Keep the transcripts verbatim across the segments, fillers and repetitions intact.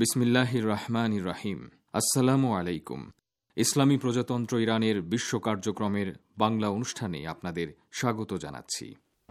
বিসমিল্লাহির রহমানির রহিম। আসসালামু আলাইকুম। ইসলামী প্রজাতন্ত্র ইরানের বিশ্ব কার্যক্রমের বাংলা অনুষ্ঠানে আপনাদের স্বাগত জানাচ্ছি।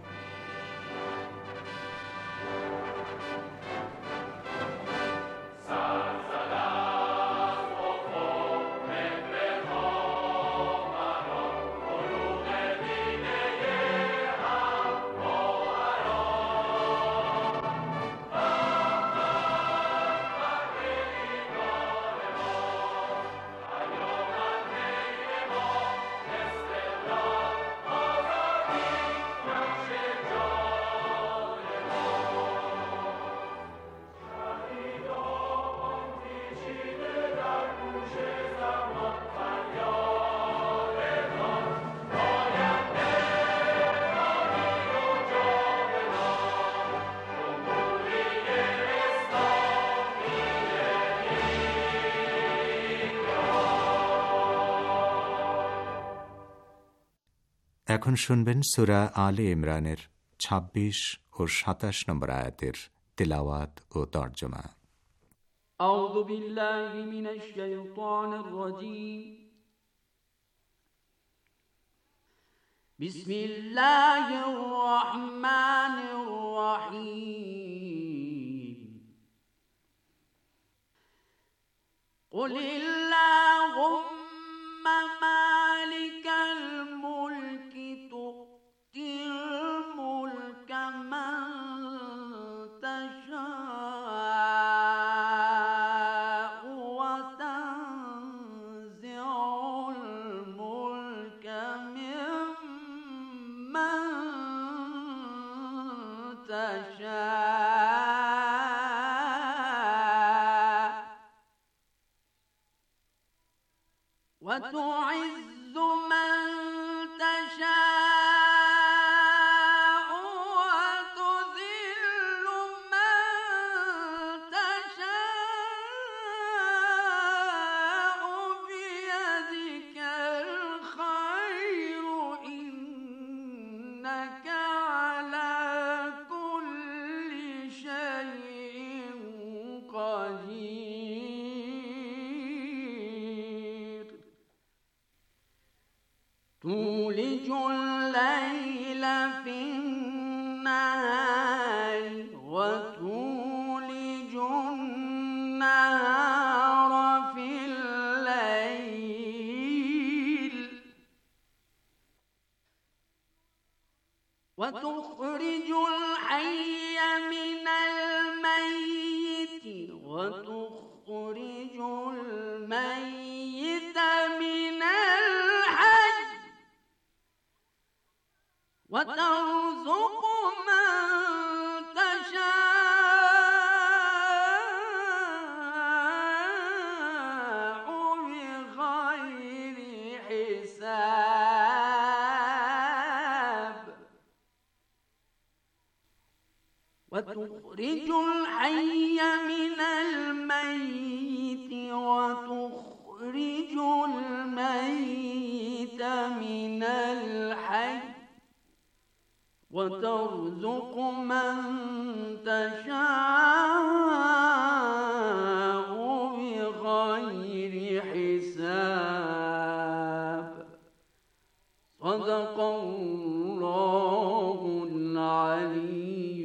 এখন শুনবেন সূরা আলে ইমরানের ছাব্বিশ ও সাতাশ নম্বর আয়াতের তিলাওয়াত ও তর্জমা। আউযু বিল্লাহি মিনাশ শাইতানির রাজীম। বিসমিল্লাহির রাহমানির রাহিম। কুলিল্লাহুম্মা মালিকাল وتعز من تشاء وتذل من تشاء بيدك الخير إنك على كل شيء قدير. تولج الليل في النهار وتولج النهار في الليل وتخرج الحي من الميت وتخرج الميت من الحي وترزق من تشاء بغير حساب وتخرج الحي من الميت وتخرج الميت من الحي وترزق من تشاء بغير حساب. صدق الله العلي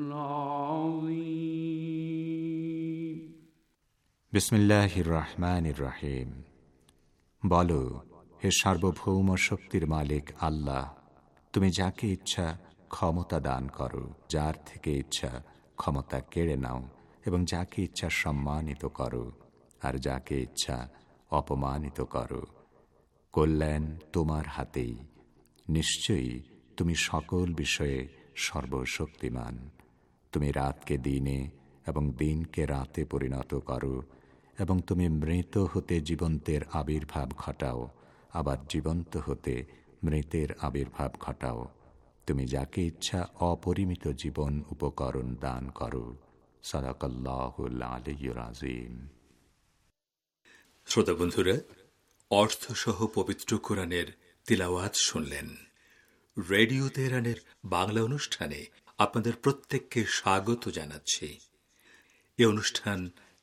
العظيم. বিসমিল্লাহির রহমানির রহিম। বলো, হে সার্বভৌম শক্তির মালিক আল্লাহ, তুমি যাকে ইচ্ছা ক্ষমতা দান করো, যার থেকে ইচ্ছা ক্ষমতা কেড়ে নাও, এবং যাকে ইচ্ছা সম্মানিত করো আর যাকে ইচ্ছা অপমানিত করো। কল্যাণ তোমার হাতেই, নিশ্চয়ই তুমি সকল বিষয়ে সর্বশক্তিমান। তুমি রাতকে দিনে এবং দিনকে রাতে পরিণত করো, এবং তুমি মৃত হতে জীবন্তের আবির্ভাব ঘটাও, আবার জীবন্ত হতে মৃতের আবির্ভাব ঘটাও। তুমি যাকে ইচ্ছা অপরিমিত জীবন উপকরণ দান করো। সাদাকাল্লাহুল আলিয়্যুল আযীম। শ্রোতা বন্ধুরা, অর্থসহ পবিত্র কোরআনের তিলাওয়াত শুনলেন। রেডিও তেহরানের বাংলা অনুষ্ঠানে আপনাদের প্রত্যেককে স্বাগত জানাচ্ছি। এ অনুষ্ঠান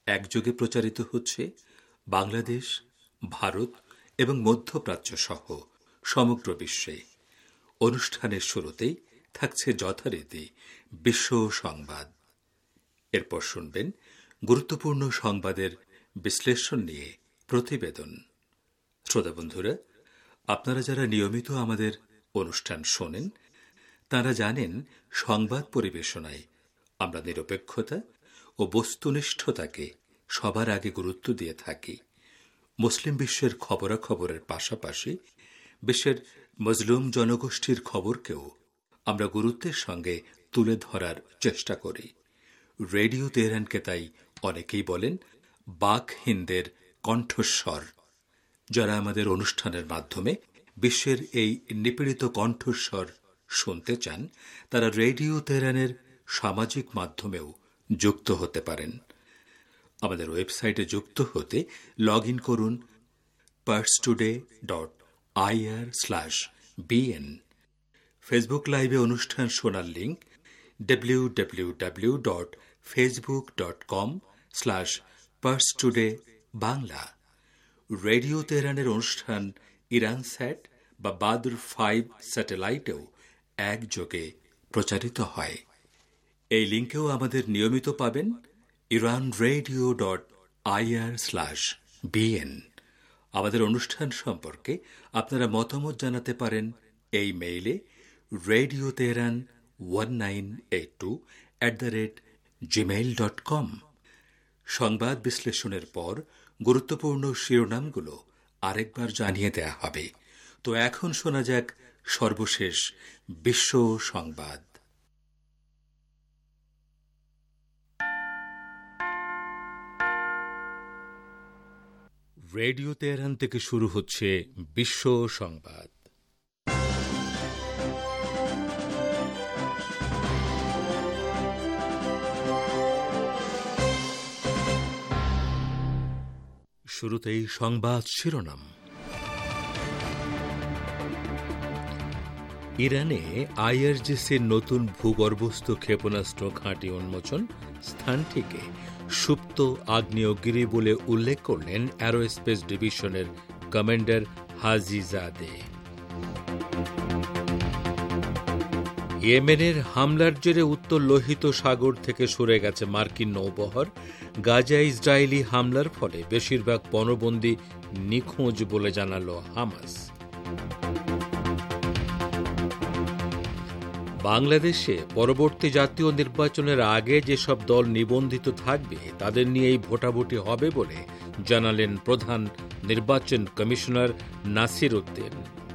একযোগে প্রচারিত হচ্ছে বাংলাদেশ, ভারত এবং মধ্যপ্রাচ্য সহ সমগ্র বিশ্বে। অনুষ্ঠানের শুরুতেই থাকছে যথারীতি বিশ্ব সংবাদ। এরপর শুনবেন গুরুত্বপূর্ণ সংবাদের বিশ্লেষণ নিয়ে প্রতিবেদন। শ্রোতা বন্ধুরা, আপনারা যারা নিয়মিত আমাদের অনুষ্ঠান শোনেন তারা জানেন সংবাদ পরিবেশনায় আমরা নিরপেক্ষতা ও বস্তুনিষ্ঠতাকে সবার আগে গুরুত্ব দিয়ে থাকি। মুসলিম বিশ্বের খবরাখবরের পাশাপাশি বিশ্বের মজলুম জনগোষ্ঠীর খবরকেও আমরা গুরুত্বের সঙ্গে তুলে ধরার চেষ্টা করি। রেডিও তেহরানকে তাই অনেকেই বলেন বাক হিন্দের কণ্ঠস্বর। যারা আমাদের অনুষ্ঠানের মাধ্যমে বিশ্বের এই নিপীড়িত কণ্ঠস্বর শুনতে চান তারা রেডিও তেহরানের সামাজিক মাধ্যমেও যুক্ত হতে পারেন। আমাদের ওয়েবসাইটে যুক্ত হতে লগ ইন করুন Pars today dot IR slash BN. Facebook লাইভে অনুষ্ঠান শোনার link W W W dot Facebook dot com slash Pars today Bangla. Radio তেহরানের অনুষ্ঠান ইরান স্যাট বা বাদর ফাইভ স্যাটেলাইটেও একযোগে প্রচারিত হয়। এই লিঙ্কেও আমাদের নিয়মিত পাবেন Iran radio dot IR slash BN. আমাদের অনুষ্ঠান সম্পর্কে আপনারা মতামত জানাতে পারেন এই মেইলে radio Tehran one nine eight two at the rate Gmail dot com. সংবাদ বিশ্লেষণের পর গুরুত্বপূর্ণ শিরোনামগুলো আরেকবার জানিয়ে দেয়া হবে। তো এখন শোনা যাক সর্বশেষ বিশ্ব সংবাদ। রেডিও তেহরান থেকে শুরু হচ্ছে বিশ্ব সংবাদ। শুরুতেই সংবাদ শিরোনাম। ইরানে আইআরজিসির নতুন ভূগর্ভস্থ ক্ষেপণাস্ত্র ঘাঁটি উন্মোচন, স্থানটিকে সুপ্ত আগ্নেয়গিরি বলে উল্লেখ করলেন অ্যারোস্পেস ডিভিশনের কমান্ডার হাজিজাদে। ইয়েমেনের হামলার জেরে উত্তর লোহিত সাগর থেকে সরে গেছে মার্কিন নৌবহর। গাজা ইসরায়েলি হামলার ফলে বেশিরভাগ পণবন্দী নিখোঁজ বলে জানালো হামাস। বাংলাদেশে পরবর্তী জাতীয় নির্বাচনের আগে যেসব দল নিবন্ধিত থাকবে তাদের নিয়েই ভোটাভুটি হবে বলে জানালেন প্রধান নির্বাচন কমিশনার নাসির উদ্দিন।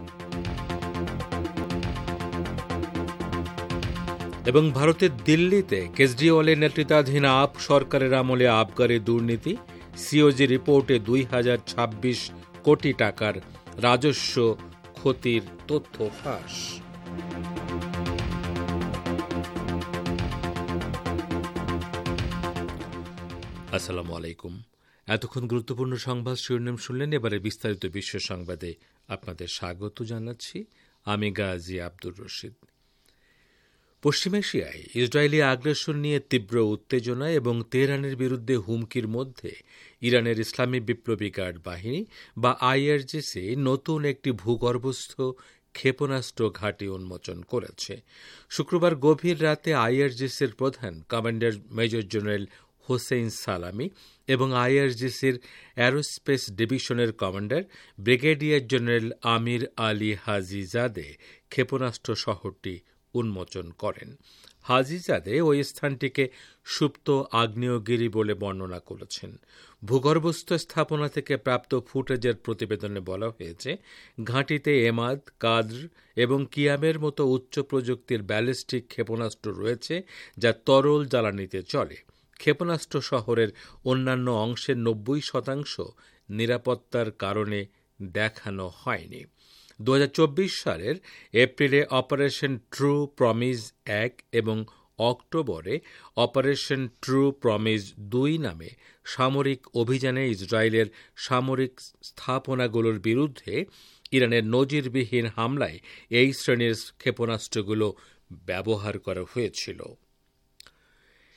এবং ভারতের দিল্লিতে কেজরিওয়ালের নেতৃত্বাধীন আপ সরকারের আমলে আবগারি দুর্নীতি, সিওজি রিপোর্টে দুই হাজার ছাব্বিশ কোটি টাকার রাজস্ব ক্ষতির তথ্য ফাঁস। আসসালামু আলাইকুম। এতক্ষণ গুরুত্বপূর্ণ সংবাদ শিরোনাম শুনলেন। এবারে বিস্তারিত বিশ্ব সংবাদে আপনাদের স্বাগত জানাচ্ছি। আমি গাজী আব্দুর রশিদ। পশ্চিম এশিয়ায় ইসরায়েলি আগ্রাসন নিয়ে তীব্র উত্তেজনা এবং তেহরানের বিরুদ্ধে হুমকির মধ্যে ইরানের ইসলামী বিপ্লবী গার্ড বাহিনী বা আইআরজিসি নতুন একটি ভূগর্ভস্থ ক্ষেপণাস্ত্র ঘাঁটি উন্মোচন করেছে। শুক্রবার গভীর রাতে আইআরজিসির প্রধান commander major general Hossein Salami এবং আইআরজিসির অ্যারোস্পেস ডিভিশনের commander brigadier general Amir Ali Hajizadeh ক্ষেপণাস্ত্র শহরটি উন্মোচন করেন। হাজিজাদে ওই স্থানটিকে সুপ্ত আগ্নেয়গিরি বলে বর্ণনা করেছেন। ভূগর্ভস্থ স্থাপনা থেকে প্রাপ্ত ফুটেজের প্রতিবেদনে বলা হয়েছে, ঘাঁটিতে এমাদ, কাদ্র এবং কিয়ামের মতো উচ্চ প্রযুক্তির ব্যালিস্টিক ক্ষেপণাস্ত্র রয়েছে যা তরল জ্বালানিতে চলে। ক্ষেপণাস্ত্র শহরের অন্যান্য অংশের নব্বই শতাংশ নিরাপত্তার কারণে দেখানো হয়নি। দু হাজার চব্বিশ সালের এপ্রিলে অপারেশন ট্রু প্রমিজ এক এবং অক্টোবরে অপারেশন ট্রু প্রমিজ দুই নামে সামরিক অভিযানে ইসরায়েলের সামরিক স্থাপনাগুলোর বিরুদ্ধে ইরানের নজিরবিহীন হামলায় এই শ্রেণীর ক্ষেপণাস্ত্রগুলো ব্যবহার করা হয়েছিল।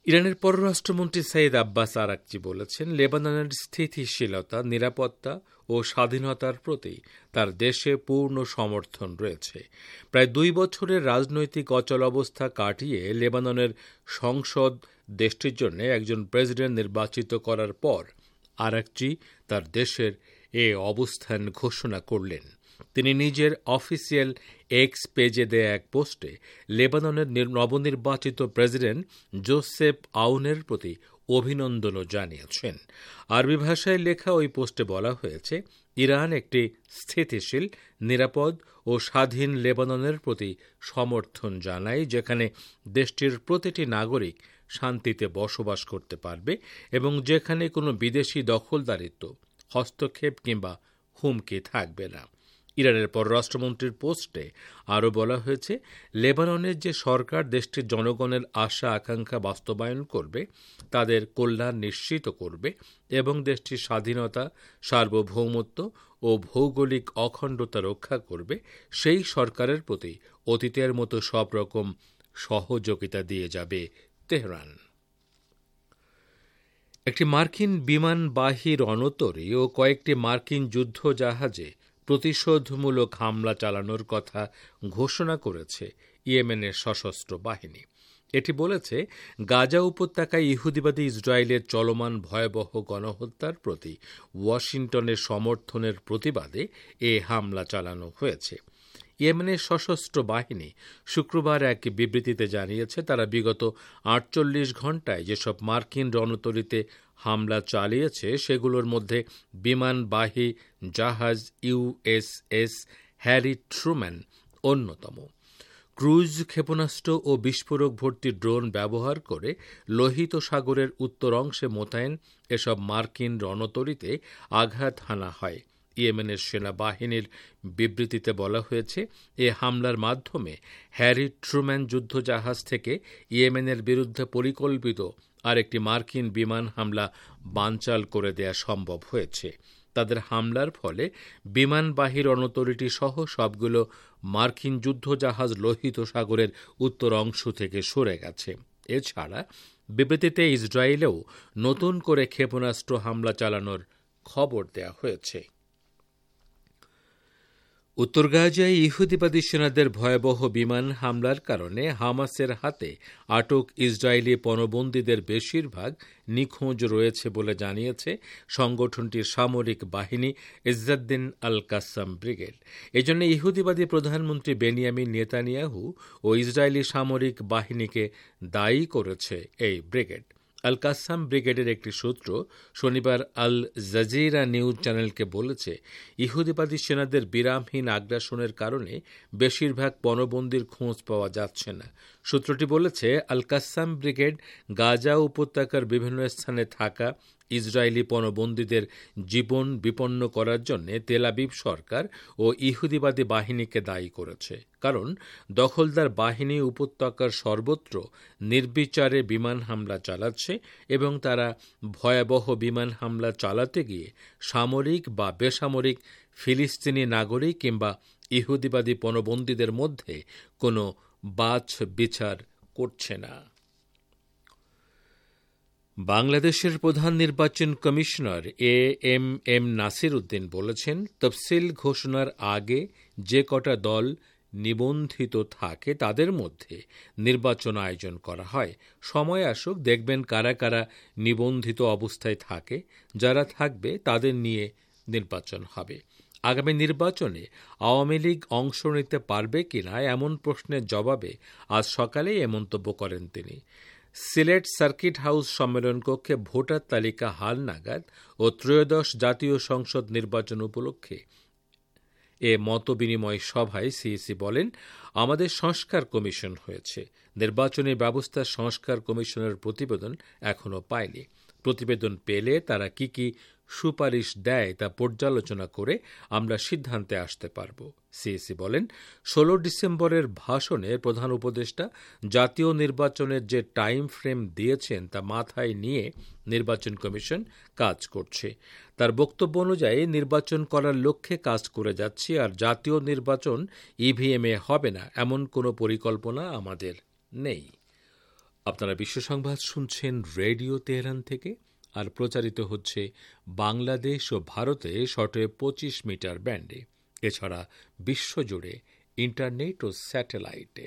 ইরানের পররাষ্ট্রমন্ত্রী সাইদ আব্বাস আরাকচি বলেছেন, লেবাননের স্থিতিশীলতা, নিরাপত্তা ও স্বাধীনতার প্রতি তার দেশে পূর্ণ সমর্থন রয়েছে। প্রায় দুই বছরের রাজনৈতিক অচলাবস্থা কাটিয়ে লেবাননের সংসদ দেশটির জন্য একজন প্রেসিডেন্ট নির্বাচিত করার পর আরাকচি তার দেশের এ অবস্থান ঘোষণা করলেন। তিনি নিজের অফিসিয়াল এক্স পেজে দেয়া এক পোস্টে লেবাননের নবনির্বাচিত প্রেসিডেন্ট জোসেফ আউনের প্রতি অভিনন্দনও জানিয়েছেন। আরবি ভাষায় লেখা ওই পোস্টে বলা হয়েছে, ইরান একটি স্থিতিশীল, নিরাপদ ও স্বাধীন লেবাননের প্রতি সমর্থন জানায়, যেখানে দেশটির প্রতিটি নাগরিক শান্তিতে বসবাস করতে পারবে এবং যেখানে কোনো বিদেশি দখলদারিত্ব, হস্তক্ষেপ কিংবা হুমকি থাকবে না। ইরানের পররাষ্ট্রমন্ত্রীর পোস্টে আরও বলা হয়েছে, লেবাননের যে সরকার দেশটির জনগণের আশা আকাঙ্ক্ষা বাস্তবায়ন করবে, তাদের কল্যাণ নিশ্চিত করবে এবং দেশটির স্বাধীনতা, সার্বভৌমত্ব ও ভৌগোলিক অখণ্ডতা রক্ষা করবে, সেই সরকারের প্রতি অতীতের মতো সব রকম সহযোগিতা দিয়ে যাবে তেহরান। একটি মার্কিন বিমানবাহী রণতরী ও কয়েকটি মার্কিন যুদ্ধ জাহাজে প্রতিশোধমূলক হামলা চালানোর কথা ঘোষণা করেছে ইয়েমেনের সশস্ত্র বাহিনী। এটি বলেছে, গাজা উপত্যকায় ইহুদিবাদী ইসরায়েলের চলমান ভয়াবহ গণহত্যার প্রতি ওয়াশিংটনের সমর্থনের প্রতিবাদে এ হামলা চালানো হয়েছে। ইয়েমেনের সশস্ত্র বাহিনী শুক্রবার এক বিবৃতিতে জানিয়েছে, তারা বিগত আটচল্লিশ ঘণ্টায় যেসব মার্কিন রণতরীতে হামলা চালিয়েছে সেগুলোর মধ্যে বিমানবাহী জাহাজ ইউএসএস হ্যারি ট্রুম্যান অন্যতম। ক্রুজ ক্ষেপণাস্ত্র ও বিস্ফোরক ভর্তি ড্রোন ব্যবহার করে লোহিত সাগরের উত্তর অংশে মোতায়েন এসব মার্কিন রণতরীতে আঘাত হানা হয়। ইয়েমেনের সেনাবাহিনীর বিবৃতিতে বলা হয়েছে, এ হামলার মাধ্যমে হ্যারি ট্রুম্যান যুদ্ধজাহাজ থেকে ইয়েমেনের বিরুদ্ধে পরিকল্পিত আরেকটি মার্কিন বিমান হামলা বানচাল করে দেয়া সম্ভব হয়েছে। তাদের হামলার ফলে বিমানবাহী রণতরীটি সহ সবগুলো মার্কিন যুদ্ধজাহাজ লোহিত সাগরের উত্তর অংশ থেকে সরে গেছে। এছাড়া বিবৃতিতে ইসরায়েলেও নতুন করে ক্ষেপণাস্ত্র হামলা চালানোর খবর দেয়া হয়েছে। উত্তর গাজায় ইহুদিবাদী সেনাদের ভয়াবহ বিমান হামলার কারণে হামাসের হাতে আটক ইসরায়েলি পণবন্দীদের বেশিরভাগ নিখোঁজ রয়েছে বলে জানিয়েছে সংগঠনটির সামরিক বাহিনী ইজ্জাদ্দিন আল কাসাম ব্রিগেড। এজন্য ইহুদিবাদী প্রধানমন্ত্রী বেনিয়ামিন নেতানিয়াহু ও ইসরায়েলি সামরিক বাহিনীকে দায়ী করেছে এই ব্রিগেড। আল কাসাম ব্রিগেডের একটি সূত্র শনিবার আল জাজিরা নিউজ চ্যানেলকে বলেছে, ইহুদিবাদী সেনাদের বিরামহীন আগ্রাসনের কারণে বেশিরভাগ পণবন্দির খোঁজ পাওয়া যাচ্ছে না। সূত্রটি বলেছে, আল কাসাম ব্রিগেড গাজা উপত্যকার বিভিন্ন স্থানে থাকা ইসরায়েলি পণবন্দীদের জীবন বিপন্ন করার জন্য তেল আবিব সরকার ও ইহুদিবাদী বাহিনীকে দায়ী করেছে, কারণ দখলদার বাহিনী উপত্যকার সর্বত্র নির্বিচারে বিমান হামলা চালাচ্ছে এবং তারা ভয়াবহ বিমান হামলা চালাতে গিয়ে সামরিক বা বেসামরিক ফিলিস্তিনি নাগরিক কিংবা ইহুদিবাদী পণবন্দীদের মধ্যে কোনো বাছ বিচার করছে না। বাংলাদেশের প্রধান নির্বাচন commissioner A M M Nasir Uddin বলেছেন, তফসিল ঘোষণার আগে যে কটা দল নিবন্ধিত থাকে তাদের মধ্যে নির্বাচন আয়োজন করা হয়। সময় আসুক, দেখবেন কারা কারা নিবন্ধিত অবস্থায় থাকে। যারা থাকবে তাদের নিয়ে নির্বাচন হবে। আগামী নির্বাচনে আওয়ামী লীগ অংশ নিতে পারবে কিনা এমন প্রশ্নের জবাবে আজ সকালেই এ মন্তব্য করেন তিনি। সিলেট সার্কিট হাউস সম্মেলন কক্ষে ভোটার তালিকা হালনাগাদ ও ত্রয়োদশ জাতীয় সংসদ নির্বাচন উপলক্ষে এ মতবিনিময় সভায় সিইসি বলেন, আমাদের সংস্কার কমিশন হয়েছে, নির্বাচনী ব্যবস্থা সংস্কার কমিশনের প্রতিবেদন এখনো পায়নি। প্রতিবেদন পেলে তারা কি কি সুপারিশ দেয় তা পর্যালোচনা করে আমরা সিদ্ধান্তে আসতে পারব। সিইসি বলেন, ষোলো ডিসেম্বরের ভাষণে প্রধান উপদেষ্টা জাতীয় নির্বাচনের যে টাইম ফ্রেম দিয়েছেন তা মাথায় নিয়ে নির্বাচন কমিশন কাজ করছে। তার বক্তব্য অনুযায়ী নির্বাচন করার লক্ষ্যে কাজ করে যাচ্ছি, আর জাতীয় নির্বাচন ইভিএমে হবে না এমন কোনো পরিকল্পনা আমাদের নেই। আপনারা বিশ্ব সংবাদ শুনছেন রেডিও তেহরান থেকে, আর প্রচারিত হচ্ছে বাংলাদেশ ও ভারতে শর্টওয়েভ পঁচিশ মিটার ব্যান্ডে, এছাড়া বিশ্বজুড়ে ইন্টারনেট ও স্যাটেলাইটে।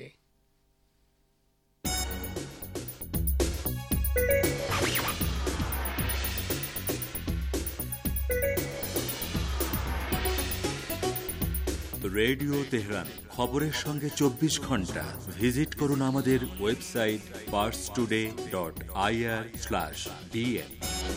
রেডিও তেহরান, খবরের সঙ্গে চব্বিশ ঘন্টা। ভিজিট করুন আমাদের website Pars today dot IR slash DN.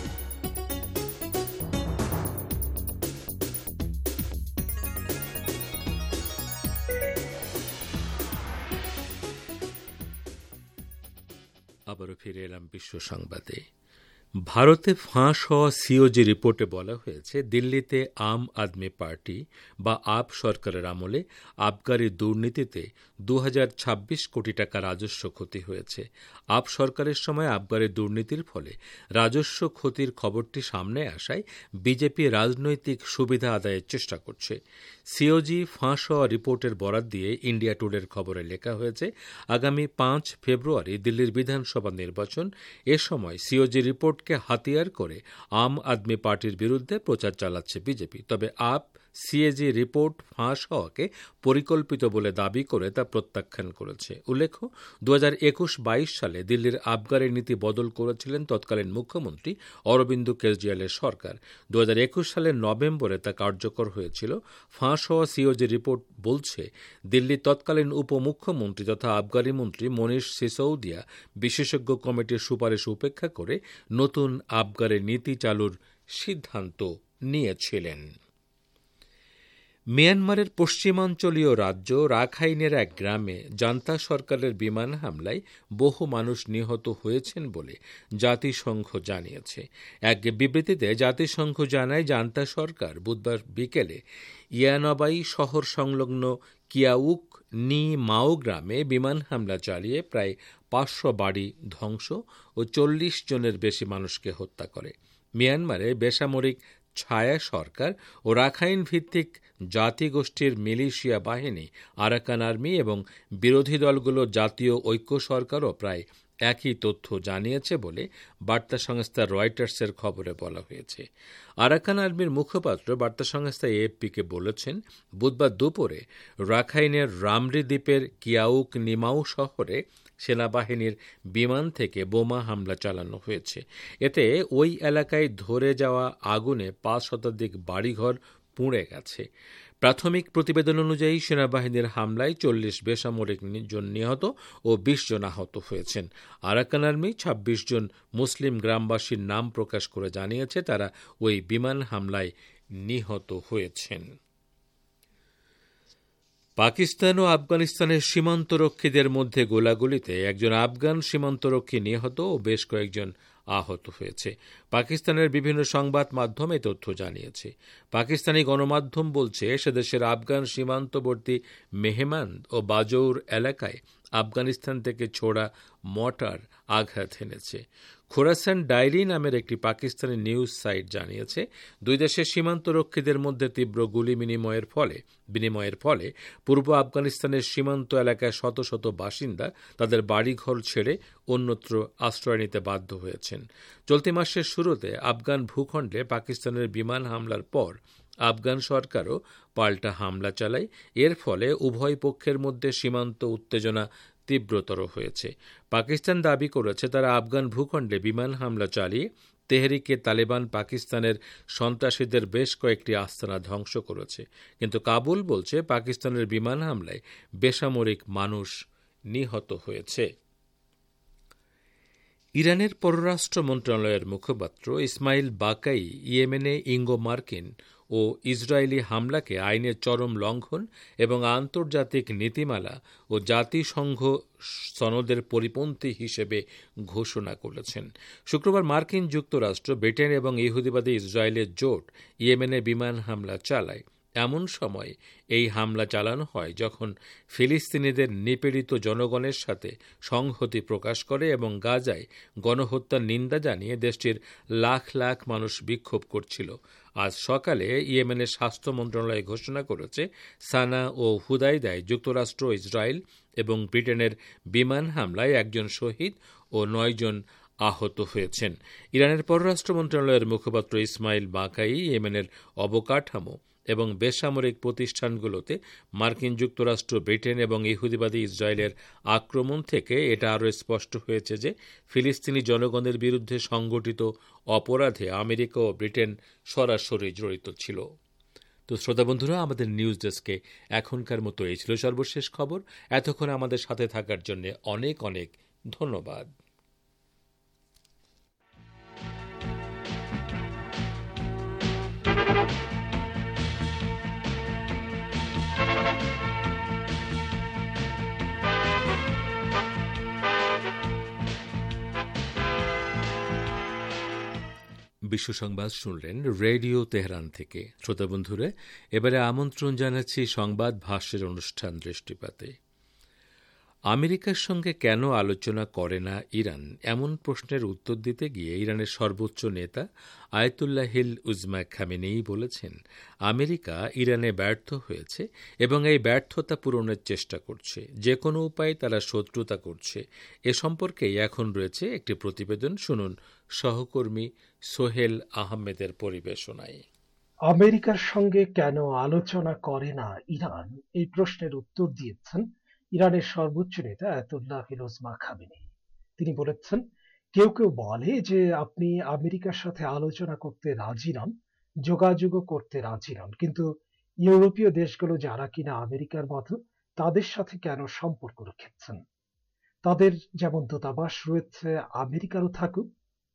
আবারও ফিরে এলাম বিশ্ব সংবাদে। ভারতে ফাঁস হওয়া সিওজি রিপোর্টে বলা হয়েছে, দিল্লিতে আম আদমি পার্টি বা আপ সরকারের আমলে আবগারি দুর্নীতিতে দু হাজার ছাব্বিশ কোটি টাকা রাজস্ব ক্ষতি হয়েছে। আপ সরকারের সময় আবগারি দুর্নীতির ফলে রাজস্ব ক্ষতির খবরটি সামনে আসায় বিজেপি রাজনৈতিক সুবিধা আদায়ের চেষ্টা করছে। সিওজি ফাঁস হওয়া রিপোর্টের বরাত দিয়ে ইন্ডিয়া টুডের খবরে লেখা হয়েছে, আগামী পাঁচ ফেব্রুয়ারি দিল্লির বিধানসভা নির্বাচন। এ সময় সিওজি রিপোর্টকে হাতিয়ার করে আম আদমি পার্টির বিরুদ্ধে প্রচার চালাচ্ছে বিজেপি। তবে আপ সিএজি রিপোর্ট ফাঁস হওয়াকে পরিকল্পিত বলে দাবি করে তা প্রত্যাখ্যান করেছে। উল্লেখ্য, দু হাজার একুশ বাইশ সালে দিল্লির আবগারি নীতি বদল করেছিলেন তৎকালীন মুখ্যমন্ত্রী অরবিন্দ কেজরিওয়ালের সরকার। দু হাজার একুশ সালের নভেম্বরে তা কার্যকর হয়েছিল। ফাঁস হওয়া সিওজি রিপোর্ট বলছে, দিল্লির তৎকালীন উপমুখ্যমন্ত্রী তথা আবগারি মন্ত্রী মনীষ সিসোদিয়া বিশেষজ্ঞ কমিটির সুপারিশ উপেক্ষা করে নতুন আবগারি নীতি চালুর সিদ্ধান্ত নিয়েছিলেন। মিয়ানমারের পশ্চিমাঞ্চলীয় রাজ্য রাখাইনের এক গ্রামে জান্তা সরকারের বিমান হামলায় বহু মানুষ নিহত হয়েছেন বলে জাতিসংঘ জানিয়েছে। এক বিবৃতিতে জাতিসংঘ জানায়, জান্তা সরকার বুধবার বিকেলে ইয়ানবাই শহর সংলগ্ন কিয়াউক নি মাও গ্রামে বিমান হামলা চালিয়ে প্রায় পাঁচশো বাড়ি ধ্বংস ও চল্লিশ জনের বেশি মানুষকে হত্যা করে। মিয়ানমারে বেসামরিক ছায়া সরকার ও রাখাইন ভিত্তিক জাতিগোষ্ঠীর মিলিশিয়া বাহিনী আরাকান আর্মি এবং বিরোধী দলগুলো জাতীয় ঐক্য সরকারও প্রায় একই তথ্য জানিয়েছে বলে বার্তা সংস্থা রয়টার্সের খবরে বলা হয়েছে। আরাকান আর্মির মুখপাত্র বার্তা সংস্থা এএফপিকে বলেছেন, বুধবার দুপুরে রাখাইনের রামরি দ্বীপের কিয়াউক নিমাউ শহরে সেনাবাহিনীর বিমান থেকে বোমা হামলা চালানো হয়েছে। এতে ওই এলাকায় ধরে যাওয়া আগুনে পাঁচ শতাধিক বাড়িঘর পুড়ে গেছে। প্রাথমিক প্রতিবেদন অনুযায়ী সেনাবাহিনীর হামলায় চল্লিশ বেসামরিক জন নিহত ও বিশ জন আহত হয়েছেন। আরাকান আর্মি ছাব্বিশ জন মুসলিম গ্রামবাসীর নাম প্রকাশ করে জানিয়েছে, তারা ওই বিমান হামলায় নিহত হয়েছেন। পাকিস্তান ও আফগানিস্তানের সীমান্তরক্ষীদের মধ্যে গোলাগুলিতে একজন আফগান সীমান্তরক্ষী নিহত ও বেশ কয়েকজন আহত হয়েছে। পাকিস্তানের বিভিন্ন সংবাদ মাধ্যমে তথ্য জানিয়েছে। পাকিস্তানি গণমাধ্যম বলছে, সেদেশের আফগান সীমান্তবর্তী মেহমান ও বাজৌর এলাকায় আফগানিস্তান থেকে ছোড়া মর্টার আঘাত এনেছে। খোরাসান ডায়েরি নামের একটি পাকিস্তানি নিউজ সাইট জানিয়েছে, দুই দেশের সীমান্তরক্ষীদের মধ্যে তীব্র গুলি বিনিময়ের ফলে বিনিময়ের ফলে পূর্ব আফগানিস্তানের সীমান্ত এলাকায় শত শত বাসিন্দা তাদের বাড়িঘর ছেড়ে অন্যত্র আশ্রয় নিতে বাধ্য হয়েছেন। চলতি মাসের শুরুতে আফগান ভূখণ্ডে পাকিস্তানের বিমান হামলার পর আফগান সরকারও পাল্টা হামলা চালায়। এর ফলে উভয় পক্ষের মধ্যে সীমান্ত উত্তেজনা তীব্রতর হয়েছে। পাকিস্তান দাবি করেছে, তারা আফগান ভূখণ্ডে বিমান হামলা চালিয়ে তেহরিকে তালেবান পাকিস্তানের সন্ত্রাসীদের বেশ কয়েকটি আস্তানা ধ্বংস করেছে। কিন্তু কাবুল বলছে, পাকিস্তানের বিমান হামলায় বেসামরিক মানুষ নিহত হয়েছে। ইরানের পররাষ্ট্র মন্ত্রণালয়ের মুখপাত্র ইসমাইল বাকাই ইয়েমেনে ইঙ্গো মার্কিন ও ইসরায়েলি হামলাকে আইনের চরম লঙ্ঘন এবং আন্তর্জাতিক নীতিমালা ও জাতিসংঘ সনদের পরিপন্থী হিসেবে ঘোষণা করেছেন। শুক্রবার মার্কিন যুক্তরাষ্ট্র, ব্রিটেন এবং ইহুদিবাদী ইসরায়েলের জোট ইয়েমেনে বিমান হামলা চালায়। এমন সময় এই হামলা চালানো হয় যখন ফিলিস্তিনিদের নিপীড়িত জনগণের সাথে সংহতি প্রকাশ করে এবং গাজায় গণহত্যার নিন্দা জানিয়ে দেশটির লাখ লাখ মানুষ বিক্ষোভ করছিল। আজ সকালে ইয়েমেনের স্বাস্থ্য মন্ত্রণালয় ঘোষণা করেছে, সানা ও হুদাইদায় যুক্তরাষ্ট্র, ইসরায়েল এবং ব্রিটেনের বিমান হামলায় একজন শহীদ ও নয়জন আহত হয়েছেন। ইরানের পররাষ্ট্র মন্ত্রণালয়ের মুখপাত্র ইসমাইল বাকাই ইয়েমেনের অবকাঠামো এবং বেসামরিক প্রতিষ্ঠানগুলোতে মার্কিন যুক্তরাষ্ট্র, ব্রিটেন এবং ইহুদিবাদী ইসরায়েলের আক্রমণ থেকে এটা আরও স্পষ্ট হয়েছে যে ফিলিস্তিনি জনগণের বিরুদ্ধে সংগঠিত অপরাধে আমেরিকা ও ব্রিটেন সরাসরি জড়িত ছিল। তো শ্রোতা বন্ধুরা, আমাদের নিউজ ডেস্কে এখনকার মতো এই ছিল সর্বশেষ খবর। এতক্ষণ আমাদের সাথে থাকার জন্য অনেক অনেক ধন্যবাদ। বিশ্ব সংবাদ শুনলেন রেডিও তেহরান থেকে। শ্রোতা বন্ধুরা, এবারে আমন্ত্রণ জানাচ্ছি সংবাদ ভাষ্যের অনুষ্ঠান দৃষ্টিপাতে। আমেরিকার সঙ্গে কেন আলোচনা করে না ইরান, এমন প্রশ্নের উত্তর দিতে গিয়ে ইরানের সর্বোচ্চ নেতা আয়াতুল্লাহিল উজমা খামেনেই বলেছেন, আমেরিকা ইরানে ব্যর্থ হয়েছে এবং এই ব্যর্থতা পূরণের চেষ্টা করছে। যে কোনো উপায়ে তারা শত্রুতা করছে। এ সম্পর্কে এখন রয়েছে একটি প্রতিবেদন। শুনুন সহকর্মী সোহেল আহমেদের পরিবেশনায়। আমেরিকার সঙ্গে কেন আলোচনা করে না ইরান, এই প্রশ্নের উত্তর দিয়েছেন ইরানের সর্বোচ্চ নেতা আয়াতুল্লাহিল উজমা খামেনেই। তিনি বলেছেন, কেউ কেউ বলে যে আপনি আমেরিকার সাথে আলোচনা করতে রাজি নন, যোগাযোগ করতে রাজি নন, কিন্তু ইউরোপীয় দেশগুলো যারা কিনা আমেরিকার মতো, তাদের সাথে কেন সম্পর্ক রেখেছেন? তাদের যেমন দূতাবাস রয়েছে, আমেরিকারও থাকুক।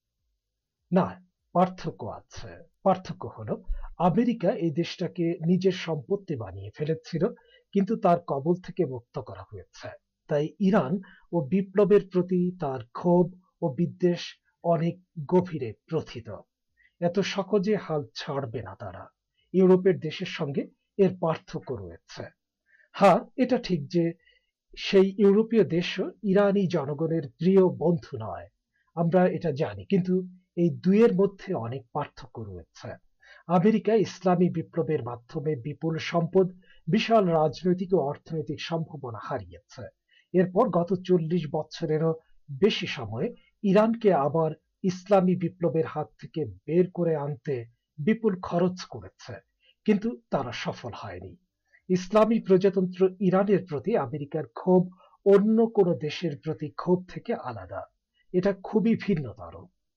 না, পার্থক্য আছে। পার্থক্য হলো, আমেরিকা এই দেশটাকে নিজের সম্পত্তি বানিয়ে ফেলেছিল, কিন্তু তার কবল থেকে মুক্ত করা হয়েছে। তাই ইরান ও বিপ্লবের প্রতি তার ক্ষোভ ও বিদ্বেষ অনেক গভীরে প্রথিত। এত সহজে হাল ছাড়বে না তারা। ইউরোপের দেশের সঙ্গে এর পার্থক্য রয়েছে। হ্যাঁ, এটা ঠিক যে সেই ইউরোপীয় দেশও ইরানি জনগণের প্রিয় বন্ধু নয়, আমরা এটা জানি, কিন্তু এই দুইয়ের মধ্যে অনেক পার্থক্য রয়েছে। আমেরিকা ইসলামী বিপ্লবের মাধ্যমে বিপুল সম্পদ, বিশাল রাজনৈতিক ও অর্থনৈতিক সম্ভাবনা হারিয়েছে। এরপর গত চল্লিশ বছরেরও বেশি সময়ে ইরানকে আবার ইসলামী বিপ্লবের হাত থেকে বের করে আনতে বিপুল খরচ করেছে, কিন্তু তারা সফল হয়নি। ইসলামী প্রজাতন্ত্র ইরানের প্রতি আমেরিকার ক্ষোভ অন্য কোনো দেশের প্রতি ক্ষোভ থেকে আলাদা। এটা খুবই ভিন্নতর।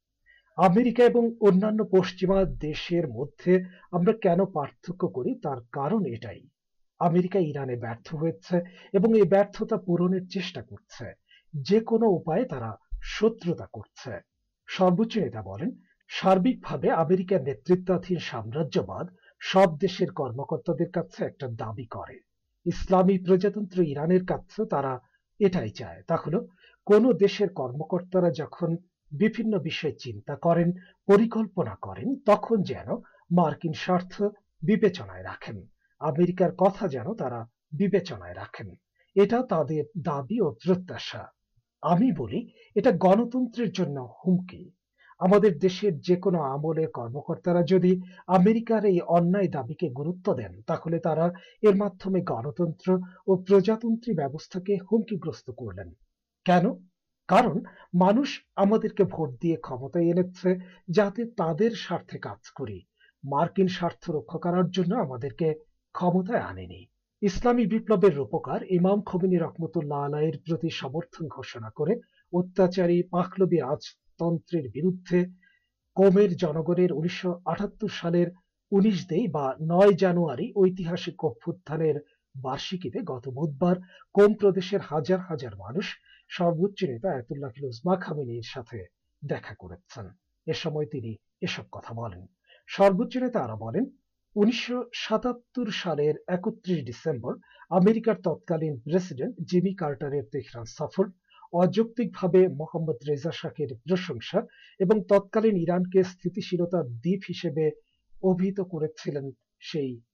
আমেরিকা এবং অন্যান্য পশ্চিমা দেশের মধ্যে আমরা কেন পার্থক্য করি, তার কারণ এটাই। আমেরিকা ইরানে ব্যর্থ হয়েছে এবং এই ব্যর্থতা পূরণের চেষ্টা করছে। যে কোনো উপায়ে তারা শত্রুতা করছে। সর্বোচ্চ নেতা বলেন, সার্বিকভাবে আমেরিকার নেতৃত্বাধীন সাম্রাজ্যবাদ সব দেশের কর্মকর্তাদের কাছে একটা দাবি করে। ইসলামী প্রজাতন্ত্র ইরানের কাছে তারা এটাই চায়। তা হলো, কোনো দেশের কর্মকর্তারা যখন বিভিন্ন বিষয় চিন্তা করেন, পরিকল্পনা করেন, তখন যেন মার্কিন স্বার্থ বিবেচনায় রাখেন, আমেরিকার কথা যেন তারা বিবেচনায় রাখেন। এটা তাদের দাবি ও প্রত্যাশা। আমি বলি, এটা গণতন্ত্রের জন্য হুমকি। আমাদের দেশের যে কোনো আমলের কর্মকর্তারা যদি আমেরিকার এই অন্যায় দাবিকে গুরুত্ব দেন, তাহলে তারা এর মাধ্যমে গণতন্ত্র ও প্রজাতন্ত্রী ব্যবস্থাকে হুমকিগ্রস্ত করলেন। কেন? কারণ মানুষ আমাদেরকে ভোট দিয়ে ক্ষমতায় এনেছে যাতে তাদের স্বার্থে কাজ করি। মার্কিন স্বার্থ রক্ষা করার জন্য আমাদেরকে ক্ষমতায় আনেনি। ইসলামী বিপ্লবের রূপকার ইমাম খোমেনি রহমতুল্লাহ আলাইহির প্রতি সমর্থন ঘোষণা করে অত্যাচারী পাহলভী রাজতন্ত্রের বিরুদ্ধে কোমের জনগণের উনিশশো আটাত্তর সালের উনিশ দেই বা নয় জানুয়ারি ঐতিহাসিক অভ্যুত্থানের বার্ষিকীতে গত বুধবার কোম প্রদেশের হাজার হাজার মানুষ সর্বোচ্চ নেতা আয়াতুল্লাহিল উজমা খামেনির সাথে দেখা করেছেন। এ সময় তিনি এসব কথা বলেন। সর্বোচ্চ নেতা আরো বলেন, উনিশশো সাতাত্তর সালের একত্রিশ ডিসেম্বর আমেরিকার তৎকালীন প্রেসিডেন্ট জিমি কার্টারের তেহরান সফর, অযৌক্তিকভাবে মোহাম্মদ রেজা শাহের প্রশংসা এবং তৎকালীন ইরানকে স্থিতিশীলতার দ্বীপ হিসেবে অভিহিত করেছিলেন সেই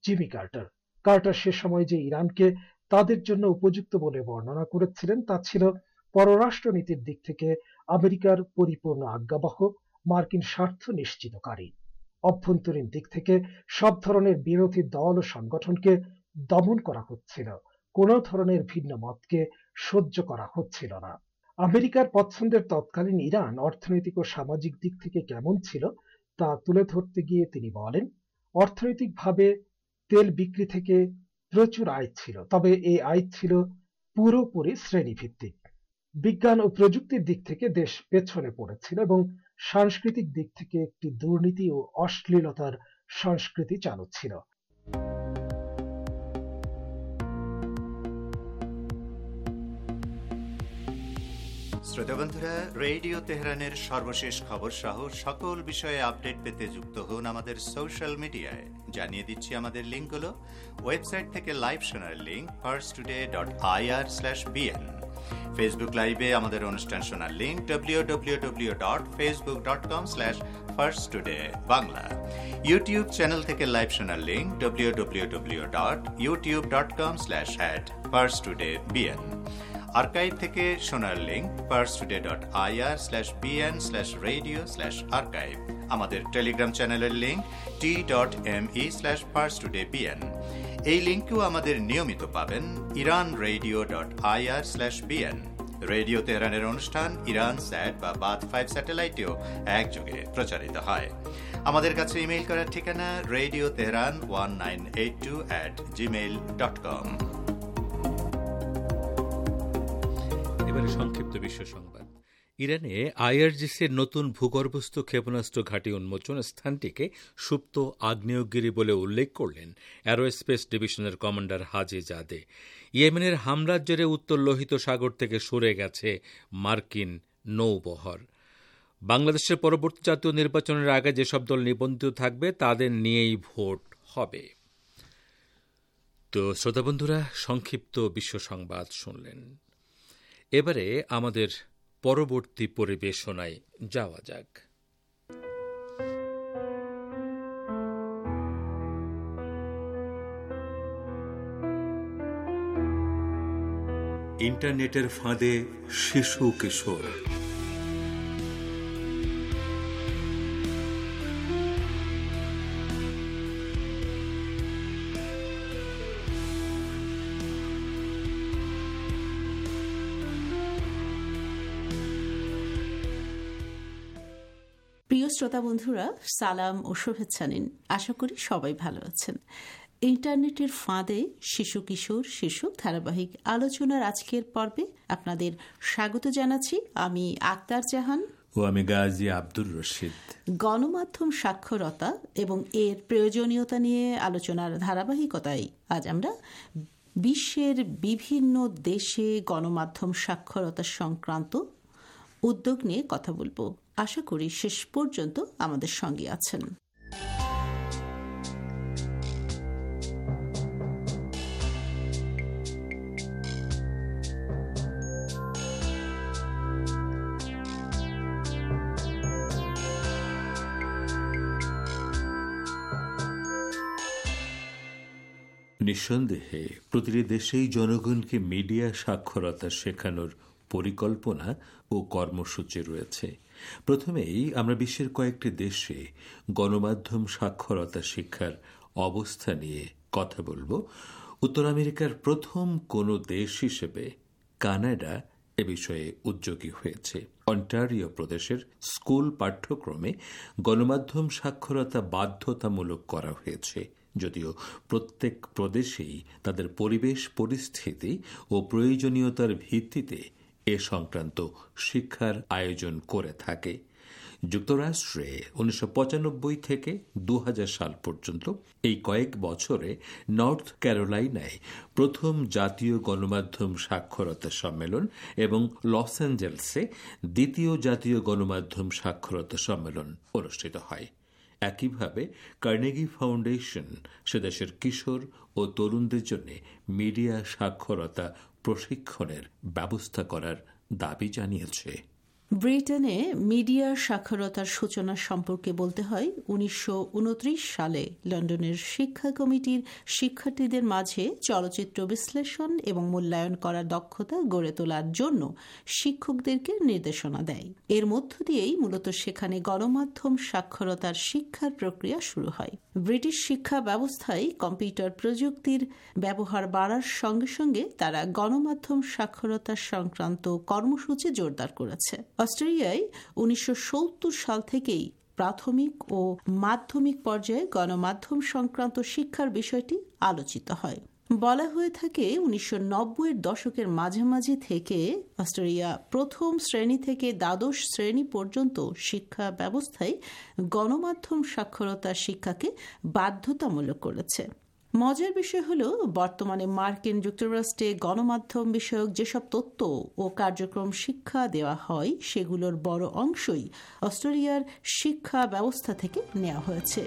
জিমি কার্টার। কার্টার সে সময় যে ইরানকে তাদের জন্য উপযুক্ত বলে বর্ণনা করেছিলেন তা ছিল পররাষ্ট্রনীতির দিক থেকে আমেরিকার পরিপূর্ণ আজ্ঞাবহ, মার্কিন স্বার্থ নিশ্চিতকারী। অভ্যন্তরীণ দিক থেকে সব ধরনের বিরোধী দল ও সংগঠনকে দমন করা হচ্ছিল, কোন ধরনের ভিন্ন মতকে সহ্য করা হচ্ছিল না। আমেরিকার পছন্দের তৎকালীন ইরান অর্থনৈতিক ও সামাজিক দিক থেকে কেমন ছিল তা তুলে ধরতে গিয়ে তিনি বলেন, অর্থনৈতিকভাবে তেল বিক্রি থেকে প্রচুর আয় ছিল, তবে এই আয় ছিল পুরোপুরি শ্রেণীভিত্তিক। বিজ্ঞান ও প্রযুক্তির দিক থেকে দেশ পেছনে পড়েছিল এবং সাংস্কৃতিক দিক থেকে একটি দুর্নীতি ও অশ্লীলতার সংস্কৃতি চালু ছিল। শ্রোতা বন্ধুরা, রেডিও তেহরানের সর্বশেষ খবর সহ সকল বিষয়ে আপডেট পেতে যুক্ত হন আমাদের সোশ্যাল মিডিয়ায়। জানিয়ে দিচ্ছি আমাদের লিঙ্কগুলো। ওয়েবসাইট থেকে লাইভ শোনার link first today dot IR slash BN. Facebook লাইভে আমাদের অনুষ্ঠান শোনার link W W W dot Facebook dot com slash first today Bangla. YouTube channel থেকে লাইভ শোনার link W W W dot YouTube dot com slash at first today BN. Archive থেকে শোনার link first today dot IR slash BN slash radio slash archive. আমাদের Telegram চ্যানেলের link T dot M E slash first today BN. এই লিঙ্কেও আমাদের নিয়মিত পাবেন Iran radio dot IR slash BN. Radio তেহরানের অনুষ্ঠান ইরান স্যাট বা বাদ ফাইভ স্যাটেলাইটেও একযোগে প্রচারিত হয়। আমাদের কাছে ইমেইল করার ঠিকানা radio Tehran one nine eight two at Gmail dot com. এবারে সংক্ষিপ্ত বিশ্ব সংবাদ। ইরানে আইআরজিসির নতুন ভূগর্ভস্থ ক্ষেপণাস্ত্র ঘাঁটি উন্মোচন স্থানটিকে সুপ্ত আগ্নেয়গিরি বলে উল্লেখ করলেন অ্যারোস্পেস ডিভিশনের কমান্ডার হাজি জাদে। ইয়েমেনের হামলার জেরে উত্তর লোহিত সাগর থেকে সরে গেছে মার্কিন নৌবহর। বাংলাদেশের পরবর্তী জাতীয় নির্বাচনের আগে যেসব দল নিবন্ধিত থাকবে তাদের নিয়েই ভোট হবে। তো শ্রোতা বন্ধুরা, সংক্ষিপ্ত বিশ্ব সংবাদ শুনলেন। এবারে আমাদের পরবর্তী পরিবেশনায় যাওয়া যাক। ইন্টারনেটের ফাঁদে শিশু কিশোর। প্রিয় শ্রোতা বন্ধুরা, সালাম ও শুভেচ্ছা নিন। আশা করি সবাই ভালো আছেন। ইন্টারনেটের ফাঁদে শিশু কিশোর শীর্ষক ধারাবাহিক আলোচনার আজকের পর্বে আপনাদের স্বাগত জানাচ্ছি। আমি আক্তার জাহান ও আমি গাজী আব্দুর রশিদ। গণমাধ্যম সাক্ষরতা এবং এর প্রয়োজনীয়তা নিয়ে আলোচনার ধারাবাহিকতায় আজ আমরা বিশ্বের বিভিন্ন দেশে গণমাধ্যম সাক্ষরতা সংক্রান্ত উদ্যোগ নিয়ে কথা বলবো। আশা করি শেষ পর্যন্ত আমাদের সঙ্গে আছেন। নিঃসন্দেহে প্রতিটি দেশেই জনগণকে মিডিয়া সাক্ষরতা শেখানোর পরিকল্পনা ও কর্মসূচি রয়েছে। প্রথমেই আমরা বিশ্বের কয়েকটি দেশে গণমাধ্যম সাক্ষরতা শিক্ষার অবস্থা নিয়ে কথা বলবো। উত্তর আমেরিকার প্রথম কোনো দেশ হিসেবে কানাডা এ বিষয়ে উদ্যোগী হয়েছে। অন্টারিও প্রদেশের স্কুল পাঠ্যক্রমে গণমাধ্যম সাক্ষরতা বাধ্যতামূলক করা হয়েছে, যদিও প্রত্যেক প্রদেশেই তাদের পরিবেশ পরিস্থিতি ও প্রয়োজনীয়তার ভিত্তিতে এ সংক্রান্ত শিক্ষার আয়োজন করে থাকে। যুক্তরাষ্ট্রে উনিশশো পঁচানব্বই থেকে দু হাজার সাল পর্যন্ত এই কয়েক বছরে নর্থ ক্যারোলাইনায় প্রথম জাতীয় গণমাধ্যম সাক্ষরতা সম্মেলন এবং লস অ্যাঞ্জেলসে দ্বিতীয় জাতীয় গণমাধ্যম সাক্ষরতা সম্মেলন অনুষ্ঠিত হয়। একইভাবে কার্নেগি ফাউন্ডেশন সে দেশের কিশোর ও তরুণদের জন্য মিডিয়া সাক্ষরতা প্রশিক্ষণের ব্যবস্থা করার দাবি জানিয়েছে। ব্রিটেনে মিডিয়া সাক্ষরতার সূচনা সম্পর্কে বলতে হয় উনিশশো উনত্রিশ সালে লন্ডনের শিক্ষা কমিটির শিক্ষার্থীদের মাঝে চলচ্চিত্র বিশ্লেষণ এবং মূল্যায়ন করার দক্ষতা গড়ে তোলার জন্য শিক্ষকদেরকে নির্দেশনা দেয়। এর মধ্য দিয়েই মূলত সেখানে গণমাধ্যম সাক্ষরতার শিক্ষার প্রক্রিয়া শুরু হয়। ব্রিটিশ শিক্ষা ব্যবস্থায় কম্পিউটার প্রযুক্তির ব্যবহার বাড়ার সঙ্গে সঙ্গে তারা গণমাধ্যম সাক্ষরতা সংক্রান্ত কর্মসূচি জোরদার করেছে। অস্ট্রেলিয়ায় উনিশশো সত্তর সাল থেকেই প্রাথমিক ও মাধ্যমিক পর্যায়ে গণমাধ্যম সংক্রান্ত শিক্ষার বিষয়টি আলোচিত হয়। বলা হয়ে থাকে উনিশশো নব্বই এর দশকের মাঝামাঝি থেকে অস্ট্রেলিয়া প্রথম শ্রেণী থেকে দ্বাদশ শ্রেণী পর্যন্ত শিক্ষা ব্যবস্থায় গণমাধ্যম সাক্ষরতার শিক্ষাকে বাধ্যতামূলক করেছে। মজার বিষয় হল বর্তমানে মার্কিন যুক্তরাষ্ট্রে গণমাধ্যম বিষয়ক যেসব তথ্য ও কার্যক্রম শিক্ষা দেওয়া হয় সেগুলোর বড় অংশই অস্ট্রেলিয়ার শিক্ষা ব্যবস্থা থেকে নেওয়া হয়েছে।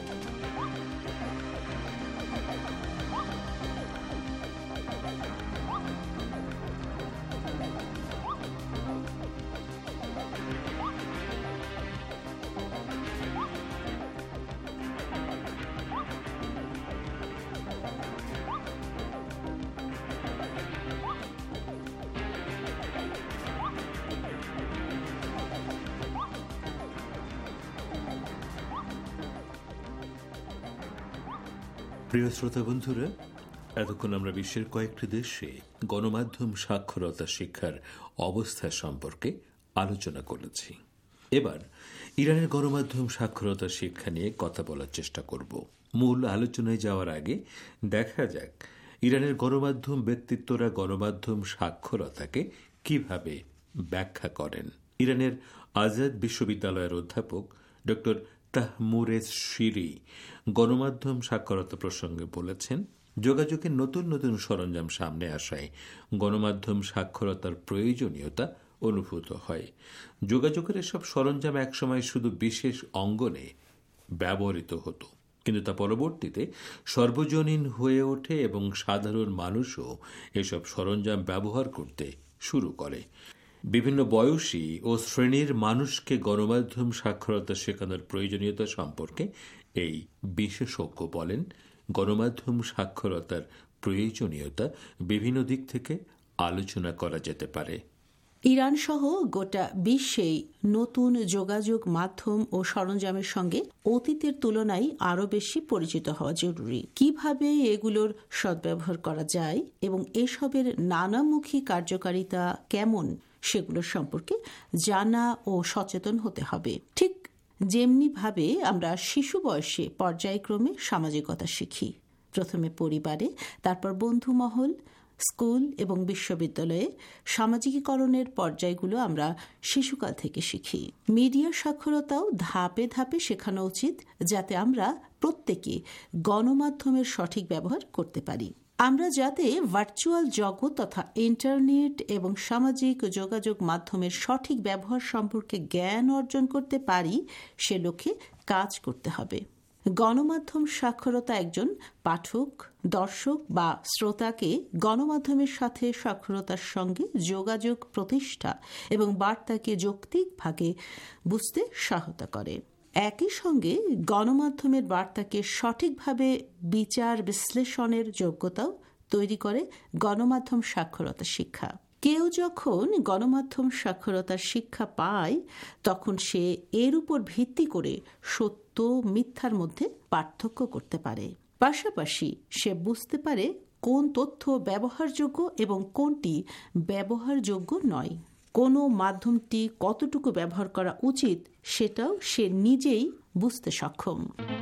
প্রিয় শ্রোতা বন্ধুরা, এতক্ষণ আমরা বিশ্বের কয়েকটি দেশে গণমাধ্যম সাক্ষরতা শিক্ষার অবস্থা সম্পর্কে আলোচনা করেছি। এবার ইরানের গণমাধ্যম সাক্ষরতা শিক্ষা নিয়ে কথা বলার চেষ্টা করব। মূল আলোচনায় যাওয়ার আগে দেখা যাক ইরানের গণমাধ্যম ব্যক্তিত্বরা গণমাধ্যম সাক্ষরতাকে কিভাবে ব্যাখ্যা করেন। ইরানের আজাদ বিশ্ববিদ্যালয়ের অধ্যাপক ডক্টর তাহমুরেজ শিরি গণমাধ্যম সাক্ষরতা প্রসঙ্গে বলেছেন, যোগাযোগের নতুন নতুন সরঞ্জাম সামনে আসায় গণমাধ্যম সাক্ষরতার প্রয়োজনীয়তা অনুভূত হয়। যোগাযোগের এসব সরঞ্জাম একসময় শুধু বিশেষ অঙ্গনে ব্যবহৃত হতো, কিন্তু তা পরবর্তীতে সর্বজনীন হয়ে ওঠে এবং সাধারণ মানুষও এসব সরঞ্জাম ব্যবহার করতে শুরু করে। বিভিন্ন বয়সী ও শ্রেণীর মানুষকে গণমাধ্যম সাক্ষরতা শেখানোর প্রয়োজনীয়তা সম্পর্কে এই বিশেষজ্ঞ বলেন, গণমাধ্যম সাক্ষরতার প্রয়োজনীয়তা বিভিন্ন দিক থেকে আলোচনা করা যেতে পারে। ইরান সহ গোটা বিশ্বেই নতুন যোগাযোগ মাধ্যম ও সরঞ্জামের সঙ্গে অতীতের তুলনায় আরও বেশি পরিচিত হওয়া জরুরি। কিভাবে এগুলোর সদ্ব্যবহার করা যায় এবং এসবের নানামুখী কার্যকারিতা কেমন সেগুলোর সম্পর্কে জানা ও সচেতন হতে হবে। ঠিক যেমনিভাবে আমরা শিশু বয়সে পর্যায়ক্রমে সামাজিকতা শিখি, প্রথমে পরিবারে, তারপর বন্ধুমহল, স্কুল এবং বিশ্ববিদ্যালয়ে সামাজিকীকরণের পর্যায়গুলো আমরা শিশুকাল থেকে শিখি। মিডিয়া সাক্ষরতাও ধাপে ধাপে শেখানো উচিত, যাতে আমরা প্রত্যেকে গণমাধ্যমের সঠিক ব্যবহার করতে পারি। আমরা যাতে ভার্চুয়াল জগৎ তথা ইন্টারনেট এবং সামাজিক যোগাযোগ মাধ্যমের সঠিক ব্যবহার সম্পর্কে জ্ঞান অর্জন করতে পারি, সে লক্ষ্যে কাজ করতে হবে। গণমাধ্যম সাক্ষরতা একজন পাঠক, দর্শক বা শ্রোতাকে গণমাধ্যমের সাথে সাক্ষরতার সঙ্গে যোগাযোগ প্রতিষ্ঠা এবং বার্তাকে যৌক্তিকভাবে বুঝতে সহায়তা করে। একই সঙ্গে গণমাধ্যমের বার্তাকে সঠিকভাবে বিচার বিশ্লেষণের যোগ্যতাও তৈরি করে গণমাধ্যম সাক্ষরতা শিক্ষা। কেউ যখন গণমাধ্যম সাক্ষরতার শিক্ষা পায়, তখন সে এর উপর ভিত্তি করে সত্য মিথ্যার মধ্যে পার্থক্য করতে পারে। পাশাপাশি সে বুঝতে পারে কোন তথ্য ব্যবহারযোগ্য এবং কোনটি ব্যবহারযোগ্য নয়। কোনো মাধ্যমটি কতটুকু ব্যবহার করা উচিত সেটাও সে নিজেই বুঝতে সক্ষম।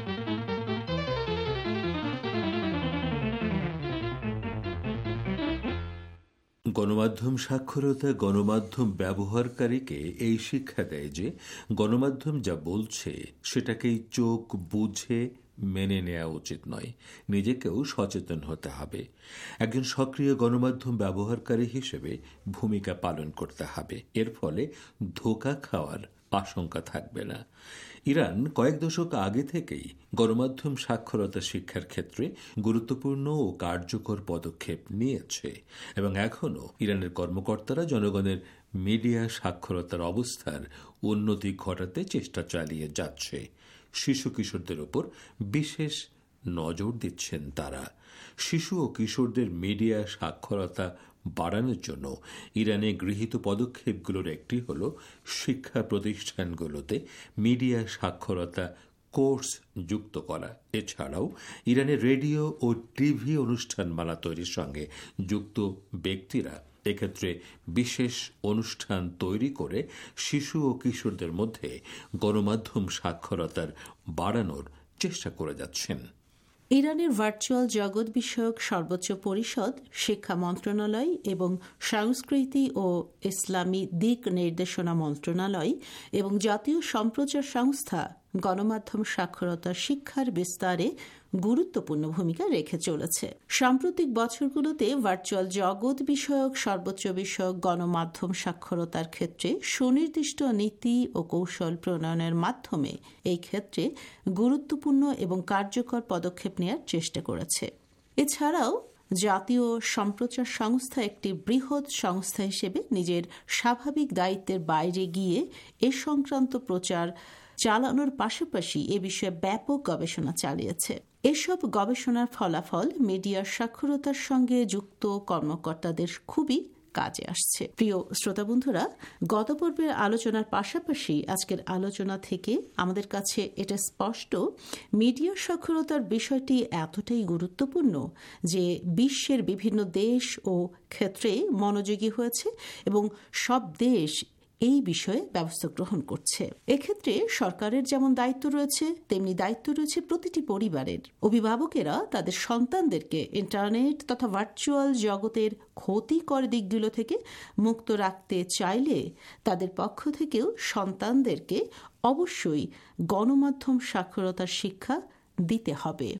গণমাধ্যম সাক্ষরতা গণমাধ্যম ব্যবহারকারীকে এই শিক্ষা দেয় যে গণমাধ্যম যা বলছে সেটাকেই চোখ বুঝে মেনে নেওয়া উচিত নয়, নিজেকেও সচেতন হতে হবে। একজন সক্রিয় গণমাধ্যম ব্যবহারকারী হিসেবে ভূমিকা পালন করতে হবে। এর ফলে ধোঁকা খাওয়ার আশঙ্কা থাকবে না। ইরান কয়েক দশক আগে থেকেই গণমাধ্যম সাক্ষরতা শিক্ষার ক্ষেত্রে গুরুত্বপূর্ণ ও কার্যকর পদক্ষেপ নিয়েছে এবং এখনও ইরানের কর্মকর্তারা জনগণের মিডিয়া সাক্ষরতার অবস্থার উন্নতি ঘটাতে চেষ্টা চালিয়ে যাচ্ছে। শিশু কিশোরদের উপর বিশেষ নজর দিচ্ছেন তারা। শিশু ও কিশোরদের মিডিয়া সাক্ষরতা বাড়ানোর জন্য ইরানে গৃহীত পদক্ষেপগুলোর একটি হল শিক্ষা প্রতিষ্ঠানগুলোতে মিডিয়া সাক্ষরতা কোর্স যুক্ত করা। এছাড়াও ইরানের রেডিও ও টিভি অনুষ্ঠানমালা তৈরির সঙ্গে যুক্ত ব্যক্তিরা এক্ষেত্রে বিশেষ অনুষ্ঠান তৈরি করে শিশু ও কিশোরদের মধ্যে গণমাধ্যম সাক্ষরতার বাড়ানোর চেষ্টা করে যাচ্ছেন। ইরানের ভার্চুয়াল জগৎ বিষয়ক সর্বোচ্চ পরিষদ, শিক্ষা মন্ত্রণালয় এবং সংস্কৃতি ও ইসলামী দিক নির্দেশনা মন্ত্রণালয় এবং জাতীয় সম্প্রচার সংস্থা গণমাধ্যম সাক্ষরতার শিক্ষার বিস্তারে গুরুত্বপূর্ণ ভূমিকা রেখে চলেছে। সাম্প্রতিক বছরগুলোতে ভার্চুয়াল জগৎ বিষয়ক সর্বোচ্চ বিষয়ক গণমাধ্যম সাক্ষরতার ক্ষেত্রে সুনির্দিষ্ট নীতি ও কৌশল প্রণয়নের মাধ্যমে এই ক্ষেত্রে গুরুত্বপূর্ণ এবং কার্যকর পদক্ষেপ নেওয়ার চেষ্টা করেছে। এছাড়াও জাতীয় সম্প্রচার সংস্থা একটি বৃহৎ সংস্থা হিসেবে নিজের স্বাভাবিক দায়িত্বের বাইরে গিয়ে এ সংক্রান্ত প্রচার চালানোর পাশাপাশি এ বিষয়ে ব্যাপক গবেষণা চালিয়েছে। এসব গবেষণার ফলাফল মিডিয়ার সাক্ষরতার সঙ্গে যুক্ত কর্মকর্তাদের খুবই কাজে আসছে। প্রিয় শ্রোতা বন্ধুরা, গত পর্বের আলোচনার পাশাপাশি আজকের আলোচনা থেকে আমাদের কাছে এটা স্পষ্ট, মিডিয়ার সাক্ষরতার বিষয়টি এতটাই গুরুত্বপূর্ণ যে বিশ্বের বিভিন্ন দেশ ও ক্ষেত্রে মনোযোগী হয়েছে এবং সব দেশ এই বিষয়ে ব্যবস্থা গ্রহণ করছে। এক্ষেত্রে সরকারের যেমন দায়িত্ব রয়েছে, তেমনি দায়িত্ব রয়েছে প্রতিটি পরিবারের। অভিভাবকেরা তাদের সন্তানদেরকে ইন্টারনেট তথা ভার্চুয়াল জগতের ক্ষতিকর দিকগুলো থেকে মুক্ত রাখতে চাইলে তাদের পক্ষ থেকেও সন্তানদেরকে অবশ্যই গণমাধ্যম সাক্ষরতার শিক্ষা দিতে হবে।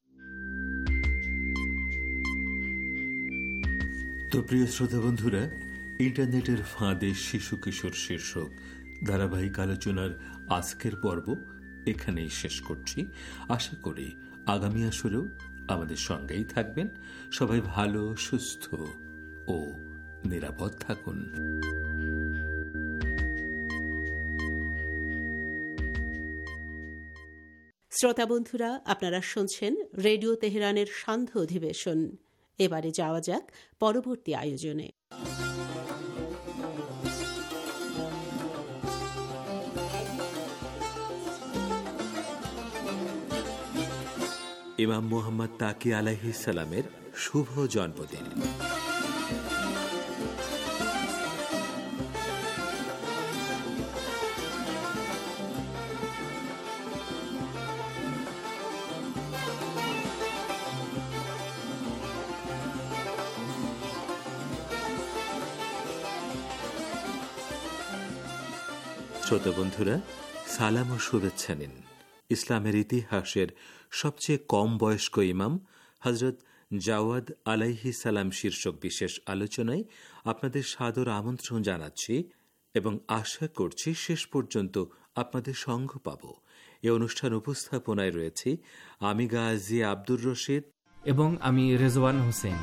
তো প্রিয় শ্রোতা বন্ধুরা, ইন্টারনেটের ফাঁদে শিশু কিশোর শীর্ষক ধারাবাহিক আলোচনার আজকের পর্ব এখানেই শেষ করছি। আশা করি আগামী আসরেও আমাদের সঙ্গেই থাকবেন। সবাই ভালো, সুস্থ ও নিরাপদ থাকুন। শ্রোতা বন্ধুরা, আপনারা শুনছেন রেডিও তেহরানের সান্ধ্য অধিবেশন। এবারে যাওয়া যাক পরবর্তী আয়োজনে। ইমাম মুহাম্মদ তাকি আলাইহিস সালামের শুভ জন্মদিন। শ্রোতা বন্ধুরা, সালাম ও শুভেচ্ছা নিন। ইসলামের ইতিহাসের সবচেয়ে কম বয়স্ক ইমাম হযরত জাওয়াদ আলাইহিস সালাম শীর্ষক বিশেষ আলোচনায় আপনাদের সাদর আমন্ত্রণ জানাচ্ছি এবং আশা করছি শেষ পর্যন্ত আপনাদের সঙ্গ পাব। এই অনুষ্ঠান উপস্থাপনায় রয়েছি আমি গাজী আব্দুর রশিদ এবং আমি রেজওয়ান হোসেন।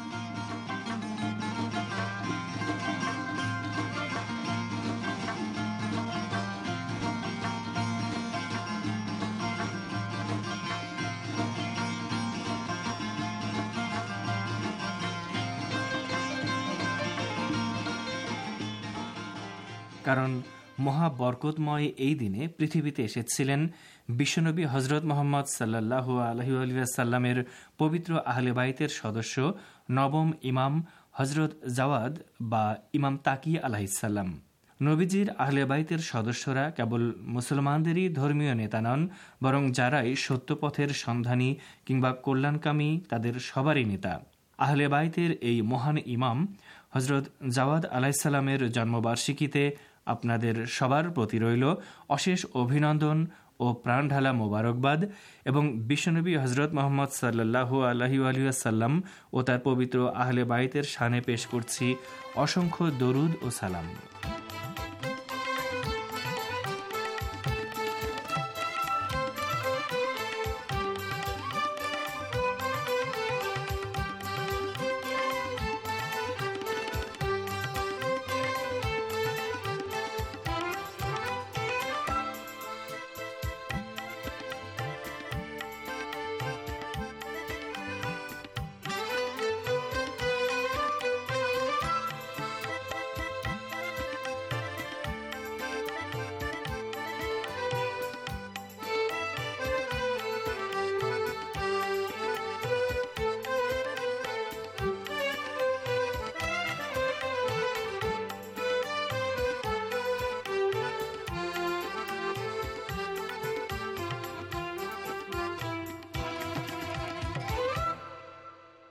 কারণ মহা বরকতময় এই দিনে পৃথিবীতে এসেছিলেন বিশ্বনবী হজরত মোহাম্মদ সাল্লাল্লাহু আলাইহি ওয়াসাল্লামের পবিত্র আহলে বাইতের সদস্য নবম ইমাম হজরত জাওয়াদ বা ইমাম তাকি আলাইহিসসালাম। নবীজির আহলে বাইতের সদস্যরা কেবল মুসলমানদেরই ধর্মীয় নেতা নন, বরং যারাই সত্যপথের সন্ধানী কিংবা কল্যাণকামী তাদের সবারই নেতা। আহলে বাইতের এই মহান ইমাম হজরত জাওয়াদ আলাইহিসসালামের জন্মবার্ষিকীতে আপনাদের সবার প্রতি রইল অশেষ অভিনন্দন ও প্রাণঢালা মোবারকবাদ এবং বিশ্বনবী হজরত মোহাম্মদ সাল্লাল্লাহু আলাইহি ওয়াসাল্লাম ও তার পবিত্র আহলে বাইতের শানে পেশ করছি অসংখ্য দরুদ ও সালাম।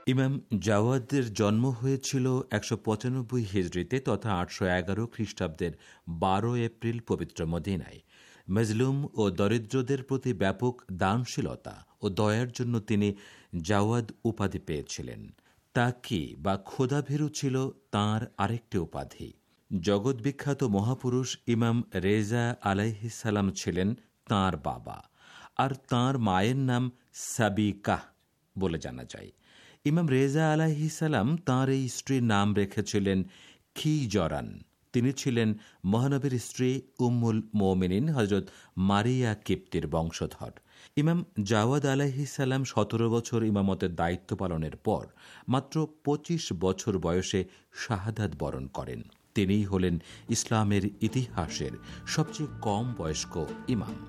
ইমাম জাওয়াদের জন্ম হয়েছিল একশো পঁচানব্বই হিজরিতে তথা আটশো এগারো খ্রিস্টাব্দের বারো এপ্রিল পবিত্র মদিনায়। মজলুম ও দরিদ্রদের প্রতি ব্যাপক দানশীলতা ও দয়ার জন্য তিনি জাওয়াদ উপাধি পেয়েছিলেন। তাকি বা খোদাভীরু ছিল তাঁর আরেকটি উপাধি। জগৎ বিখ্যাত মহাপুরুষ ইমাম রেজা আলাইহিস সালাম ছিলেন তাঁর বাবা, আর তাঁর মায়ের নাম সাবিকাহ বলে জানা যায়। ইমাম রেজা আলাইহিস সালাম তাঁর এই স্ত্রীর নাম রেখেছিলেন খিজরান। তিনি ছিলেন মহানবীর স্ত্রী উম্মুল মুমিনিন হযরত মারিয়া কিপ্তির বংশধর। ইমাম জাওয়াদ আলাইহিস সালাম সতেরো বছর ইমামতের দায়িত্ব পালনের পর মাত্র পঁচিশ বছর বয়সে শাহাদাত বরণ করেন। তিনিই হলেন ইসলামের ইতিহাসের সবচেয়ে কম বয়স্ক ইমাম।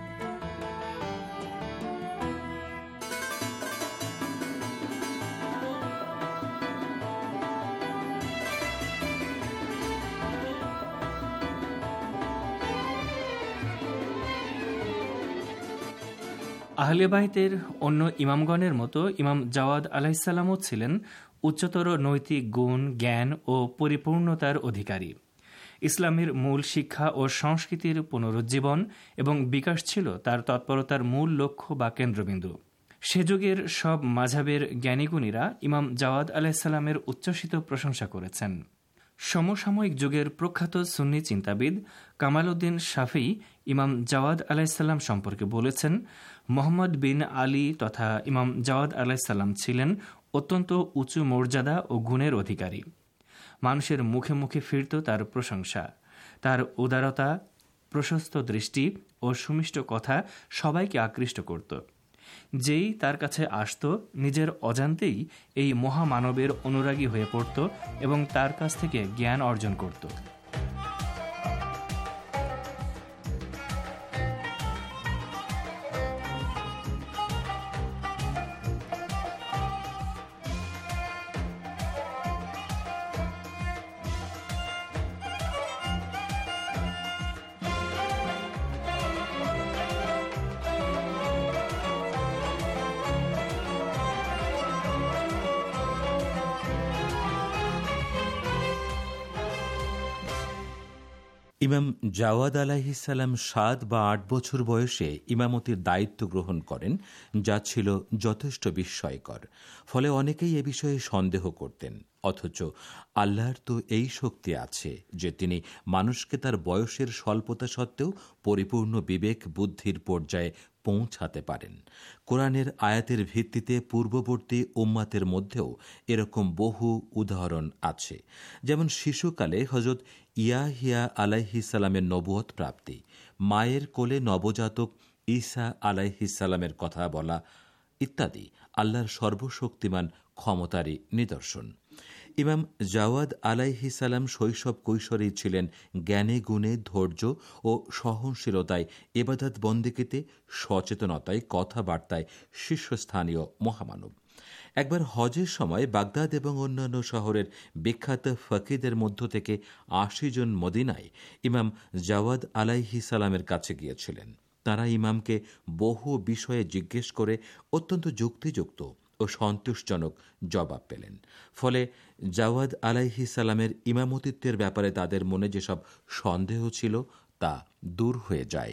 আহলে বাইতের অন্য ইমামগণের মতো ইমাম জাওয়াদ আলাইহিসসালামও ছিলেন উচ্চতর নৈতিক গুণ, জ্ঞান ও পরিপূর্ণতার অধিকারী। ইসলামের মূল শিক্ষা ও সংস্কৃতির পুনরুজ্জীবন এবং বিকাশ ছিল তার তৎপরতার মূল লক্ষ্য বা কেন্দ্রবিন্দু। সে যুগের সব মাযহাবের জ্ঞানীগুণীরা ইমাম জাওয়াদ আলাইহিসসালামের উচ্ছ্বসিত প্রশংসা করেছেন। সমসাময়িক যুগের প্রখ্যাত সুন্নি চিন্তাবিদ কামাল উদ্দিন শাফিঈ ইমাম জাওয়াদ আলাইহিসসালাম সম্পর্কে বলেছেন, মোহাম্মদ বিন আলী তথা ইমাম জাওয়াদ আলাইহিসসালাম ছিলেন অত্যন্ত উঁচু মর্যাদা ও গুণের অধিকারী। মানুষের মুখে মুখে ফিরত তার প্রশংসা। তার উদারতা, প্রশস্ত দৃষ্টি ও সুমিষ্ট কথা সবাইকে আকৃষ্ট করত। যেই তার কাছে আসত নিজের অজান্তেই এই মহামানবের অনুরাগী হয়ে পড়ত এবং তার কাছ থেকে জ্ঞান অর্জন করত। ইমাম জাওয়াদ আলাইহিস সালাম সাত বা আট বছর বয়সে ইমামতির দায়িত্ব গ্রহণ করেন, যা ছিল যথেষ্ট বিস্ময়কর। ফলে অনেকেই এ বিষয়ে সন্দেহ করতেন। অথচ আল্লাহর তো এই শক্তি আছে যে তিনি মানুষকে তার বয়সের স্বল্পতা সত্ত্বেও পরিপূর্ণ বিবেক বুদ্ধির পর্যায়ে পৌঁছাতে পারেন। কোরআনের আয়াতের ভিত্তিতে পূর্ববর্তী উম্মাতের মধ্যেও এরকম বহু উদাহরণ আছে। যেমন শিশুকালে হযরত ইয়াহিয়া আলাইহিস সালামের নবুয়ত প্রাপ্তি, মায়ের কোলে নবজাতক ঈসা আলাইহিস সালামের কথা বলা ইত্যাদি আল্লাহর সর্বশক্তিমান ক্ষমতারই নিদর্শন। ইমাম জাওয়াদ আলাইহিস সালাম শৈশব কৈশোরেই ছিলেন জ্ঞানে গুণে, ধৈর্য ও সহনশীলতায়, ইবাদত বন্দেগীতে, সচেতনতায়, কথাবার্তায় শীর্ষস্থানীয় মহামানব। একবার হজের সময় বাগদাদ এবং অন্যান্য শহরের বিখ্যাত ফকিদের মধ্য থেকে আশি জন মদিনায় ইমাম জাওয়াদ আলাইহিস সালামের কাছে গিয়েছিলেন। তারা ইমামকে বহু বিষয়ে জিজ্ঞেস করে অত্যন্ত যুক্তিযুক্ত ও সন্তোষজনক জবাব পেলেন। ফলে জাওয়াদ আলাইহিস সালামের ইমামতিত্বের ব্যাপারে তাদের মনে যেসব সন্দেহ ছিল তা দূর হয়ে যায়।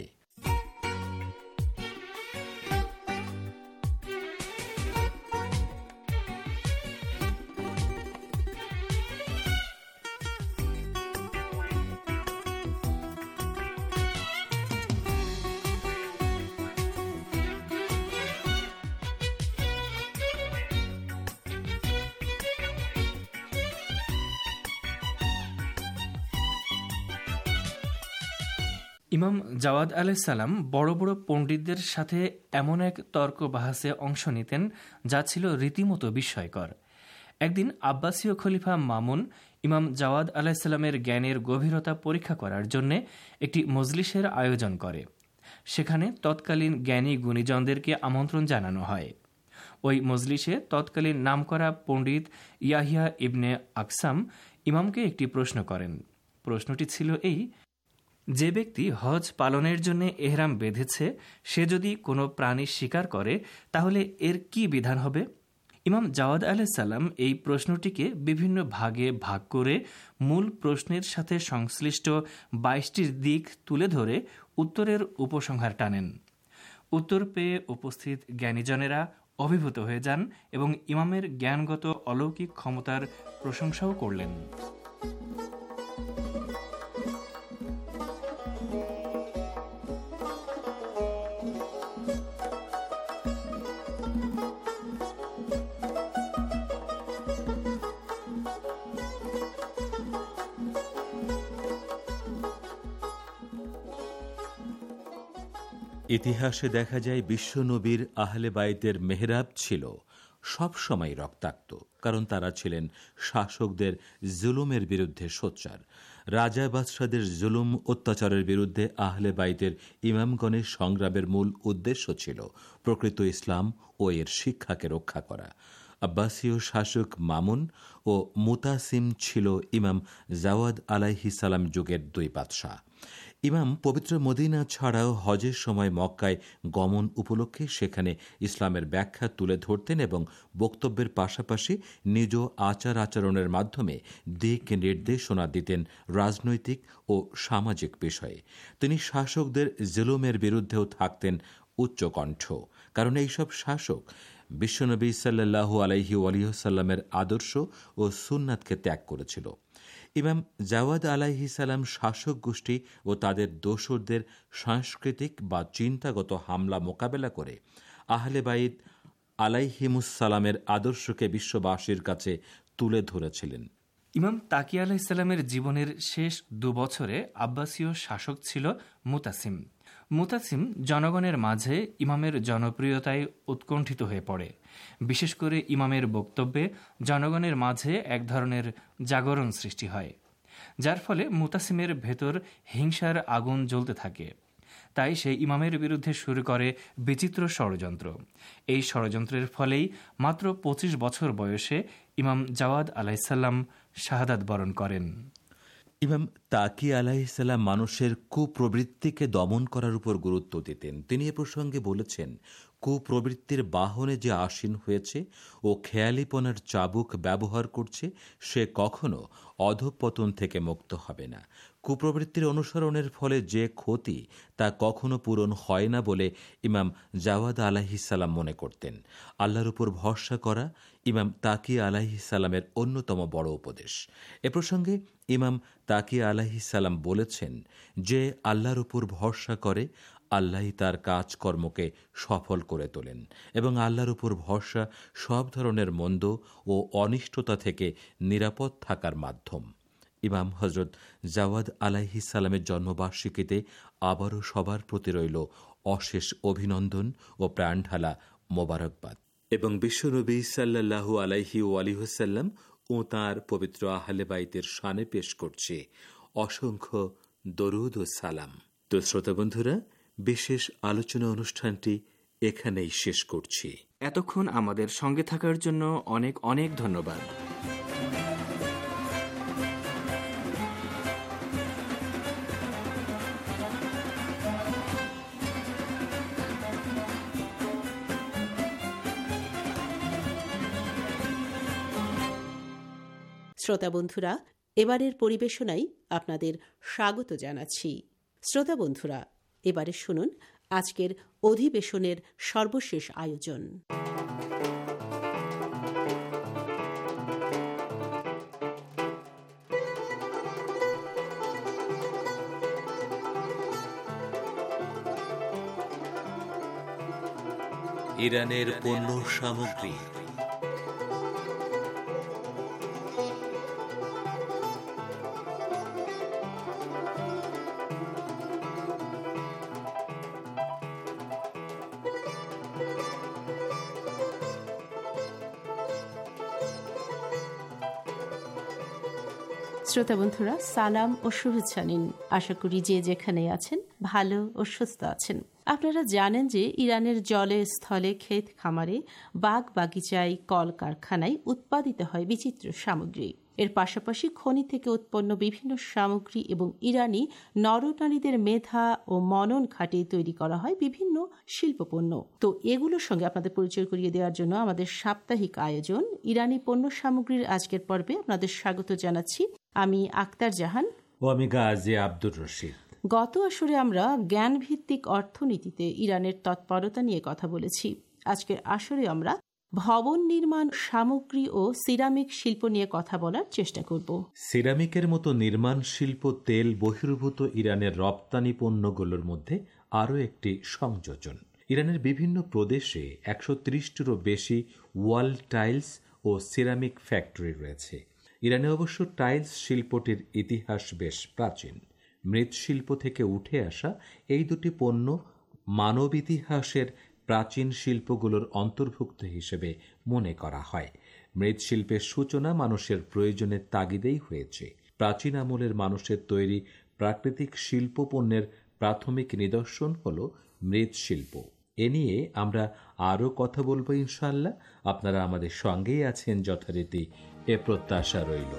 ইমাম জাওয়াদ আলাইহিসসালাম বড় বড় পণ্ডিতদের সাথে এমন এক তর্ক বাহাসে অংশ নিতেন যা ছিল রীতিমতো বিস্ময়কর। একদিন আব্বাসীয় খলিফা মামুন ইমাম জাওয়াদ আলাইহিসসালামের জ্ঞানের গভীরতা পরীক্ষা করার জন্য একটি মজলিসের আয়োজন করে। সেখানে তৎকালীন জ্ঞানী গুণীজনদেরকে আমন্ত্রণ জানানো হয়। ওই মজলিসে তৎকালীন নামকরা পণ্ডিত ইয়াহিয়া ইবনে আকসাম ইমামকে একটি প্রশ্ন করেন। প্রশ্নটি ছিল এই: যে ব্যক্তি হজ পালনের জন্য এহরাম বেঁধেছে, সে যদি কোনো প্রাণী শিকার করে তাহলে এর কি বিধান হবে? ইমাম জাওয়াদ আলাইহিসসালাম এই প্রশ্নটিকে বিভিন্ন ভাগে ভাগ করে মূল প্রশ্নের সাথে সংশ্লিষ্ট বাইশটি দিক তুলে ধরে উত্তরের উপসংহার টানেন। উত্তর পেয়ে উপস্থিত জ্ঞানীজনেরা অভিভূত হয়ে যান এবং ইমামের জ্ঞানগত অলৌকিক ক্ষমতার প্রশংসাও করলেন। ইতিহাসে দেখা যায় বিশ্বনবীর আহলে বাইতের মেহরাব ছিল সব সময় রক্তাক্ত, কারণ তারা ছিলেন শাসকদের জুলুমের বিরুদ্ধে সোচ্চার। রাজা বাদশাদের জুলুম অত্যাচারের বিরুদ্ধে আহলে বাইতের ইমামগণের সংগ্রামের মূল উদ্দেশ্য ছিল প্রকৃত ইসলাম ও এর শিক্ষাকে রক্ষা করা। আব্বাসীয় শাসক মামুন ও মুতাসিম ছিল ইমাম জাওয়াদ আলাইহিস সালাম যুগের দুই বাদশাহ। ইমাম পবিত্র মদিনা ছাড়াও হজের সময় মক্কায় গমন উপলক্ষে সেখানে ইসলামের ব্যাখ্যা তুলে ধরতেন এবং বক্তব্যের পাশাপাশি নিজ আচার আচরণের মাধ্যমে দিক নির্দেশনা দিতেন রাজনৈতিক ও সামাজিক বিষয়ে। তিনি শাসকদের জুলুমের বিরুদ্ধেও থাকতেন উচ্চকণ্ঠ, কারণ এইসব শাসক বিশ্বনবী সাল্লাল্লাহু আলাইহি ওয়াসাল্লামের আদর্শ ও সুন্নাতকে ত্যাগ করেছিল। ইমাম জাওয়াদ আলাইহিস সালাম শাসক গোষ্ঠী ও তাদের দোসরদের সাংস্কৃতিক বা চিন্তাগত হামলা মোকাবেলা করে আহলে বাইত আলাইহিমুসসালামের আদর্শকে বিশ্ববাসীর কাছে তুলে ধরেছিলেন। ইমাম তাকি আলাইহিসসালামের জীবনের শেষ দু বছরে আব্বাসীয় শাসক ছিল মুতাসিম। মুতাসিম জনগণের মাঝে ইমামের জনপ্রিয়তায় উৎকণ্ঠিত হয়ে পড়ে। বিশেষ করে ইমামের বক্তব্যে জনগণের মাঝে এক ধরনের জাগরণ সৃষ্টি হয়, যার ফলে মুতাসিমের ভেতর হিংসার আগুন জ্বলতে থাকে। তাই সে ইমামের বিরুদ্ধে শুরু করে বিচিত্র ষড়যন্ত্র। এই ষড়যন্ত্রের ফলেই মাত্র পঁচিশ বছর বয়সে ইমাম জাওয়াদ আলাইহিসসালাম শাহাদাত বরণ করেন। ইমাম তাকি আলাইহিসসালাম মানুষের কুপ্রবৃত্তিকে দমন করার উপর গুরুত্ব দিতেন। তিনি এ প্রসঙ্গে বলেছেন, কুপ্রবৃত্তির বাহনে যে আসীন হয়েছে ও খেয়ালিপনার চাবুক ব্যবহার করছে, সে কখনো অধঃপতন থেকে মুক্ত হবে না। কুপ্রবৃত্তির অনুসরণের ফলে যে ক্ষতি তা কখনো পূরণ হয় না বলে ইমাম জাওয়াদ আলাইহিসসালাম মনে করতেন। আল্লাহর উপর ভরসা করা ইমাম তাকি আলাইহিসসালামের অন্যতম বড় উপদেশ। এ প্রসঙ্গে ইমাম তাকি আলাইহিসসালাম বলেছেন, যে আল্লাহর উপর ভরসা করে আল্লাহই তার কাজকর্মকে সফল করে তোলেন এবং আল্লাহর উপর ভরসা সব ধরনের মন্দ ও অনিষ্টতা থেকে নিরাপদ থাকার মাধ্যম। ইমাম হজরত জাওয়াদ আলাইহিস সালামের জন্মবার্ষিকীতে আবারও সবার প্রতি রইল অশেষ অভিনন্দন ও প্রাণঢালা মোবারকবাদ। এবং বিশ্বনবী সাল্লাল্লাহু আলাইহি ওয়ালিহাসাল্লাম ও তাঁর পবিত্র আহলে বাইতের শানে পেশ করছে অসংখ্য দরুদ ও সালাম। তো শ্রোতা বন্ধুরা, বিশেষ আলোচনা অনুষ্ঠানটি এখানেই শেষ করছি। এতক্ষণ আমাদের সঙ্গে থাকার জন্য অনেক অনেক ধন্যবাদ। শ্রোতা বন্ধুরা, এবারের পরিবেশনায় আপনাদের স্বাগত জানাচ্ছি। শ্রোতা বন্ধুরা, এবারে শুনুন আজকের অধিবেশনের সর্বশেষ আয়োজন। ইরানের পণ্য সামগ্রী। শ্রোতা বন্ধুরা, সালাম ও শুভেচ্ছা নিন। আশা করি যে যেখানে আছেন ভালো ও সুস্থ আছেন। আপনারা জানেন যে ইরানের জলে, স্থলে, ক্ষেত খামারে, বাগ বাগিচায়, কল কারখানায় উৎপাদিত হয় বিচিত্র সামগ্রী। এর পাশাপাশি খনি থেকে উৎপন্ন বিভিন্ন সামগ্রী এবং ইরানি নরনারীদের মেধা ও মনন খাটিয়ে তৈরি করা হয় বিভিন্ন শিল্পপণ্য। তো এগুলোর সঙ্গে আপনাদের পরিচয় করিয়ে দেওয়ার জন্য আমাদের সাপ্তাহিক আয়োজন ইরানি পণ্য সামগ্রীর আজকের পর্বে আপনাদের স্বাগত জানাচ্ছি। আমি আক্তার জাহান ও আমি গাজী আব্দুর রশিদ। গত আসরে আমরা জ্ঞানভিত্তিক অর্থনীতিতে ইরানের তৎপরতা নিয়ে কথা বলেছি। আজকের আসরে আমরা ভবন নির্মাণ সামগ্রী ও সিরামিক শিল্প নিয়ে কথা বলার চেষ্টা করব। সিরামিকের মতো নির্মাণ শিল্প তেল বহির্ভূত ইরানের রপ্তানি পণ্যগুলোর মধ্যে আরও একটি সংযোজন। ইরানের বিভিন্ন প্রদেশে একশো ত্রিশটিরও বেশি ওয়াল টাইলস ও সিরামিক ফ্যাক্টরি রয়েছে। ইরানে অবশ্য টাইলস শিল্পটির ইতিহাস বেশ প্রাচীন। মৃৎশিল্প থেকে উঠে আসা এই দুটি পণ্য মানব ইতিহাসের প্রাচীন শিল্পগুলোর অন্তর্ভুক্ত হিসেবে মনে করা হয়। মৃৎশিল্পের সূচনা মানুষের প্রয়োজনের তাগিদেই হয়েছে। প্রাচীন আমলের মানুষের তৈরি প্রাকৃতিক শিল্প পণ্যের প্রাথমিক নিদর্শন হল মৃৎশিল্প। এ নিয়ে আমরা আরও কথা বলবো ইনশাআল্লাহ। আপনারা আমাদের সঙ্গেই আছেন যথারীতি, এ প্রত্যাশা রইল।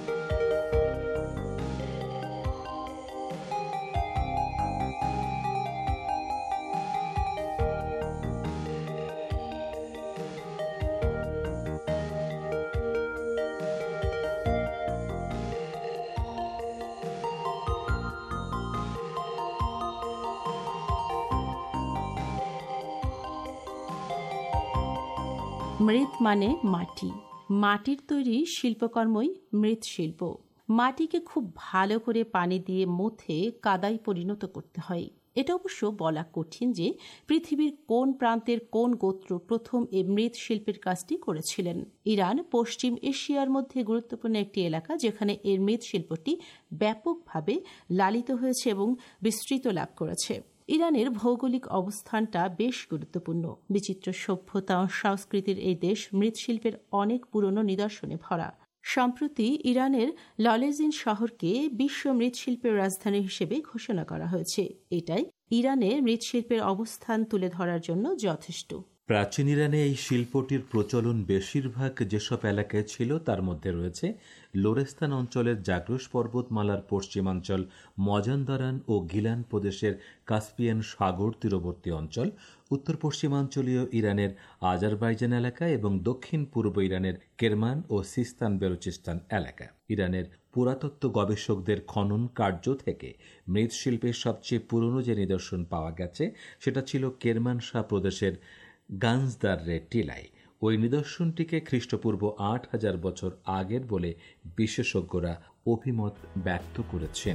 মৃৎ মানে মাটি। মাটির তৈরি শিল্পকর্মই মৃৎশিল্প। মাটিকে খুব ভালো করে পানি দিয়ে মুথে কাদায় পরিণত করতে হয়। এটা অবশ্য বলা কঠিন যে পৃথিবীর কোন প্রান্তের কোন গোত্র প্রথম এই মৃৎশিল্পের কাজটি করেছিলেন। ইরান পশ্চিম এশিয়ার মধ্যে গুরুত্বপূর্ণ একটি এলাকা, যেখানে এর মৃৎশিল্পটি ব্যাপকভাবে লালিত হয়েছে এবং বিস্তৃত লাভ করেছে। ইরানের ভৌগোলিক অবস্থানটা বেশ গুরুত্বপূর্ণ। বিচিত্র সভ্যতা ও সংস্কৃতির এই দেশ মৃৎশিল্পের অনেক পুরনো নিদর্শনে ভরা। সম্প্রতি ইরানের ললেজিন শহরকে বিশ্ব মৃৎশিল্পের রাজধানী হিসেবে ঘোষণা করা হয়েছে। এটাই ইরানের মৃৎশিল্পের অবস্থান তুলে ধরার জন্য যথেষ্ট। প্রাচীন ইরানে এই শিল্পটির প্রচলন বেশিরভাগ যেসব এলাকায় ছিল তার মধ্যে রয়েছে লোরেস্তান অঞ্চলের জাগ্রস পর্বতমালার পশ্চিমাঞ্চল, মজানদারান ও গিলান প্রদেশের কাস্পিয়ান সাগর তীরবর্তী অঞ্চল, উত্তর পশ্চিমাঞ্চলীয় ইরানের আজারবাইজান এলাকা এবং দক্ষিণ পূর্ব ইরানের কেরমান ও সিস্তান বেলুচিস্তান এলাকা। ইরানের পুরাতত্ত্ব গবেষকদের খনন কার্য থেকে মৃৎশিল্পের সবচেয়ে পুরনো যে নিদর্শন পাওয়া গেছে সেটা ছিল কেরমানশাহ প্রদেশের গাঞ্জদাররে টিলাই। ওই নিদর্শনটিকে খ্রিস্টপূর্ব আট হাজার বছর আগের বলে বিশেষজ্ঞরা অভিমত ব্যক্ত করেছেন।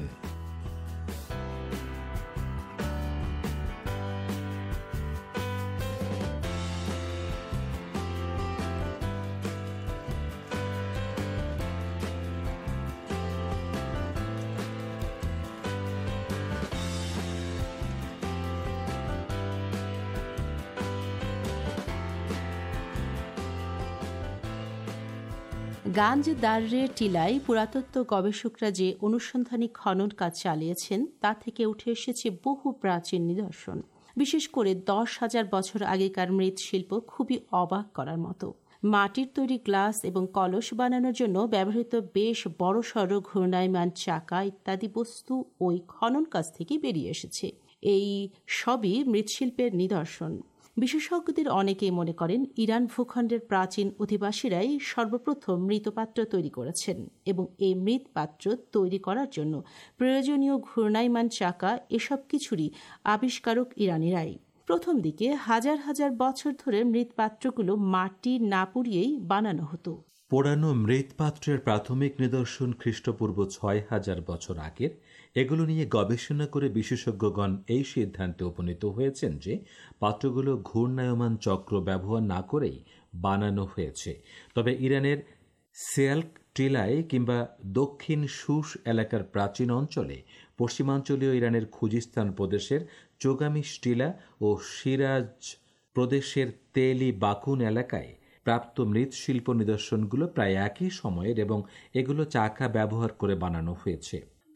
গাঞ্জ দাররে টিলাই পুরাতত্ত্ব গবেষকরা যে অনুসন্ধানী খনন কাজ চালিয়েছেন তা থেকে উঠে এসেছে বহু প্রাচীন নিদর্শন। বিশেষ করে দশ হাজার বছর আগেকার মৃৎশিল্প খুবই অবাক করার মতো। মাটির তৈরি গ্লাস এবং কলস বানানোর জন্য ব্যবহৃত বেশ বড়সড় ঘূর্ণায়মান চাকা ইত্যাদি বস্তু ওই খনন কাজ থেকে বেরিয়ে এসেছে। এই সবই মৃৎশিল্পের নিদর্শন। বিশেষজ্ঞদের অনেকেই মনে করেন ইরান ভূখণ্ডের প্রাচীন অধিবাসীরাই সর্বপ্রথম মৃৎপাত্র তৈরি করেছেন এবং এই মৃৎপাত্র তৈরি করার জন্য প্রয়োজনীয় ঘূর্ণায়মান চাকা এসব কিছুরই আবিষ্কারক ইরানিরাই। প্রথম দিকে হাজার হাজার বছর ধরে মৃৎপাত্রগুলো মাটি না পুড়িয়েই বানানো হতো। পোড়ানো মৃৎপাত্রের প্রাথমিক নিদর্শন খ্রিস্টপূর্ব ছয় হাজার বছর আগের। এগুলো নিয়ে গবেষণা করে বিশেষজ্ঞগণ এই সিদ্ধান্তে উপনীত হয়েছেন যে পাত্রগুলো ঘূর্ণায়মান চক্র ব্যবহার না করেই বানানো হয়েছে। তবে ইরানের সিয়ালক টিলায় কিংবা দক্ষিণ সুস এলাকার প্রাচীন অঞ্চলে, পশ্চিমাঞ্চলীয় ইরানের খুজিস্তান প্রদেশের চোগামিশ টিলা ও সিরাজ প্রদেশের তেলি বাকুন এলাকায় প্রাপ্ত মৃৎশিল্প নিদর্শনগুলো প্রায় একই সময়ের এবং এগুলো চাকা ব্যবহার করে বানানো হয়েছে।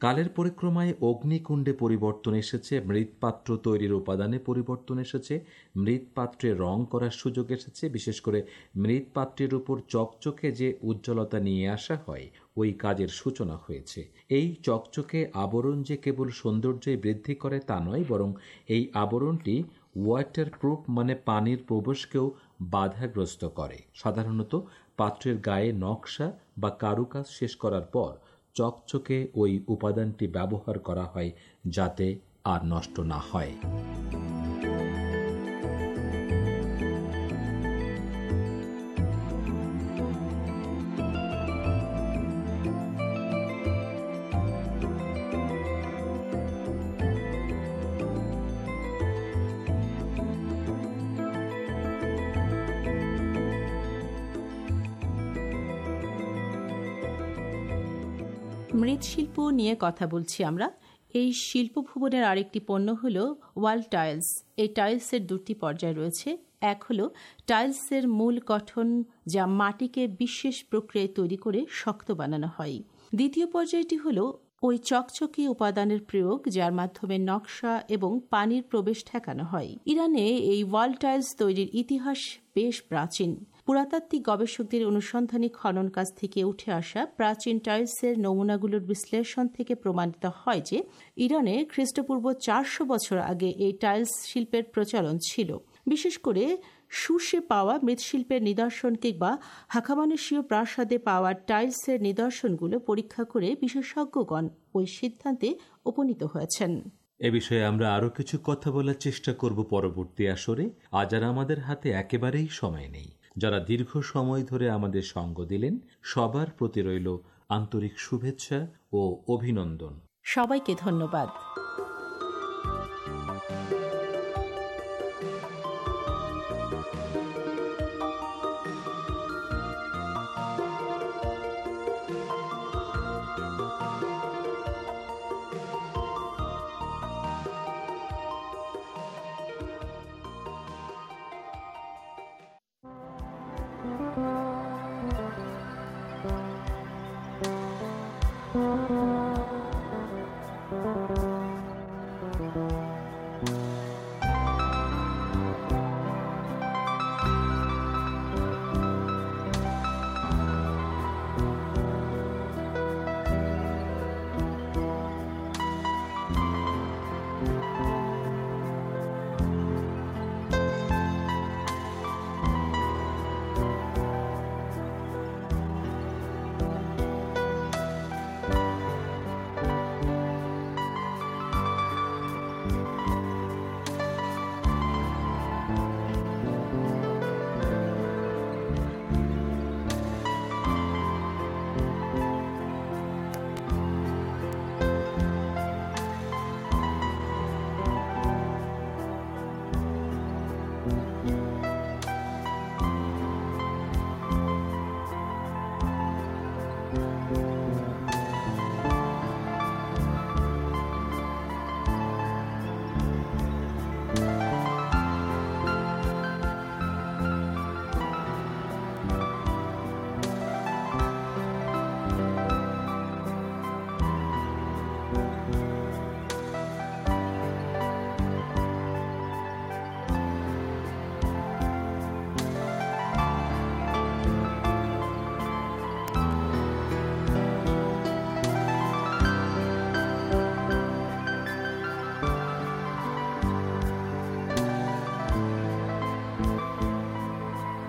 কালের পরিক্রমায় অগ্নিকুণ্ডে পরিবর্তন এসেছে, মৃৎপাত্র তৈরির উপাদানে পরিবর্তন এসেছে, মৃৎপাত্রে রং করার সুযোগ এসেছে। বিশেষ করে মৃৎপাত্রের উপর চকচকে যে উজ্জ্বলতা নিয়ে আসা হয়, ওই কাজের সূচনা হয়েছে। এই চকচকে আবরণ যে কেবল সৌন্দর্যই বৃদ্ধি করে তা নয়, বরং এই আবরণটি ওয়াটার প্রুফ মানে পানির প্রবেশকেও বাধাগ্রস্ত করে। সাধারণত পাত্রের গায়ে নকশা বা কারুকাজ শেষ করার পর চকচকে ওই উপাদানটি ব্যবহার করা হয় যাতে আর নষ্ট না হয়। মৃৎশিল্প নিয়ে কথা বলছি আমরা। এই শিল্প ভুবনের আরেকটি পণ্য হল ওয়াল টাইলস। এই টাইলসের দুটি পর্যায় রয়েছে। এক হল টাইলসের মূল গঠন, যা মাটিকে বিশেষ প্রক্রিয়ায় তৈরি করে শক্ত বানানো হয়। দ্বিতীয় পর্যায়টি হল ওই চকচকে উপাদানের প্রয়োগ, যার মাধ্যমে নকশা এবং পানির প্রবেশ ঠেকানো হয়। ইরানে এই ওয়াল টাইলস তৈরির ইতিহাস বেশ প্রাচীন। পুরাতাত্ত্বিক গবেষকদের অনুসন্ধানী খনন কাজ থেকে উঠে আসা প্রাচীন টাইলসের নমুনাগুলোর বিশ্লেষণ থেকে প্রমাণিত হয় যে ইরানে খ্রিস্টপূর্ব চারশো বছর আগে এই টাইলস শিল্পের প্রচলন ছিল। বিশেষ করে সুসে পাওয়া মৃৎশিল্পের নিদর্শন কিংবা হাখামানেশীয় প্রাসাদে পাওয়া টাইলসের নিদর্শনগুলো পরীক্ষা করে বিশেষজ্ঞগণ ওই সিদ্ধান্তে উপনীত হয়েছেন। এ বিষয়ে আমরা আরও কিছু কথা বলার চেষ্টা করব পরবর্তী আসরে। আজ আর আমাদের হাতে একেবারেই সময় নেই। যারা দীর্ঘ সময় ধরে আমাদের সঙ্গ দিলেন, সবার প্রতি রইল আন্তরিক শুভেচ্ছা ও অভিনন্দন। সবাইকে ধন্যবাদ।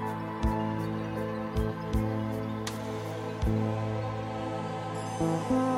Thank you.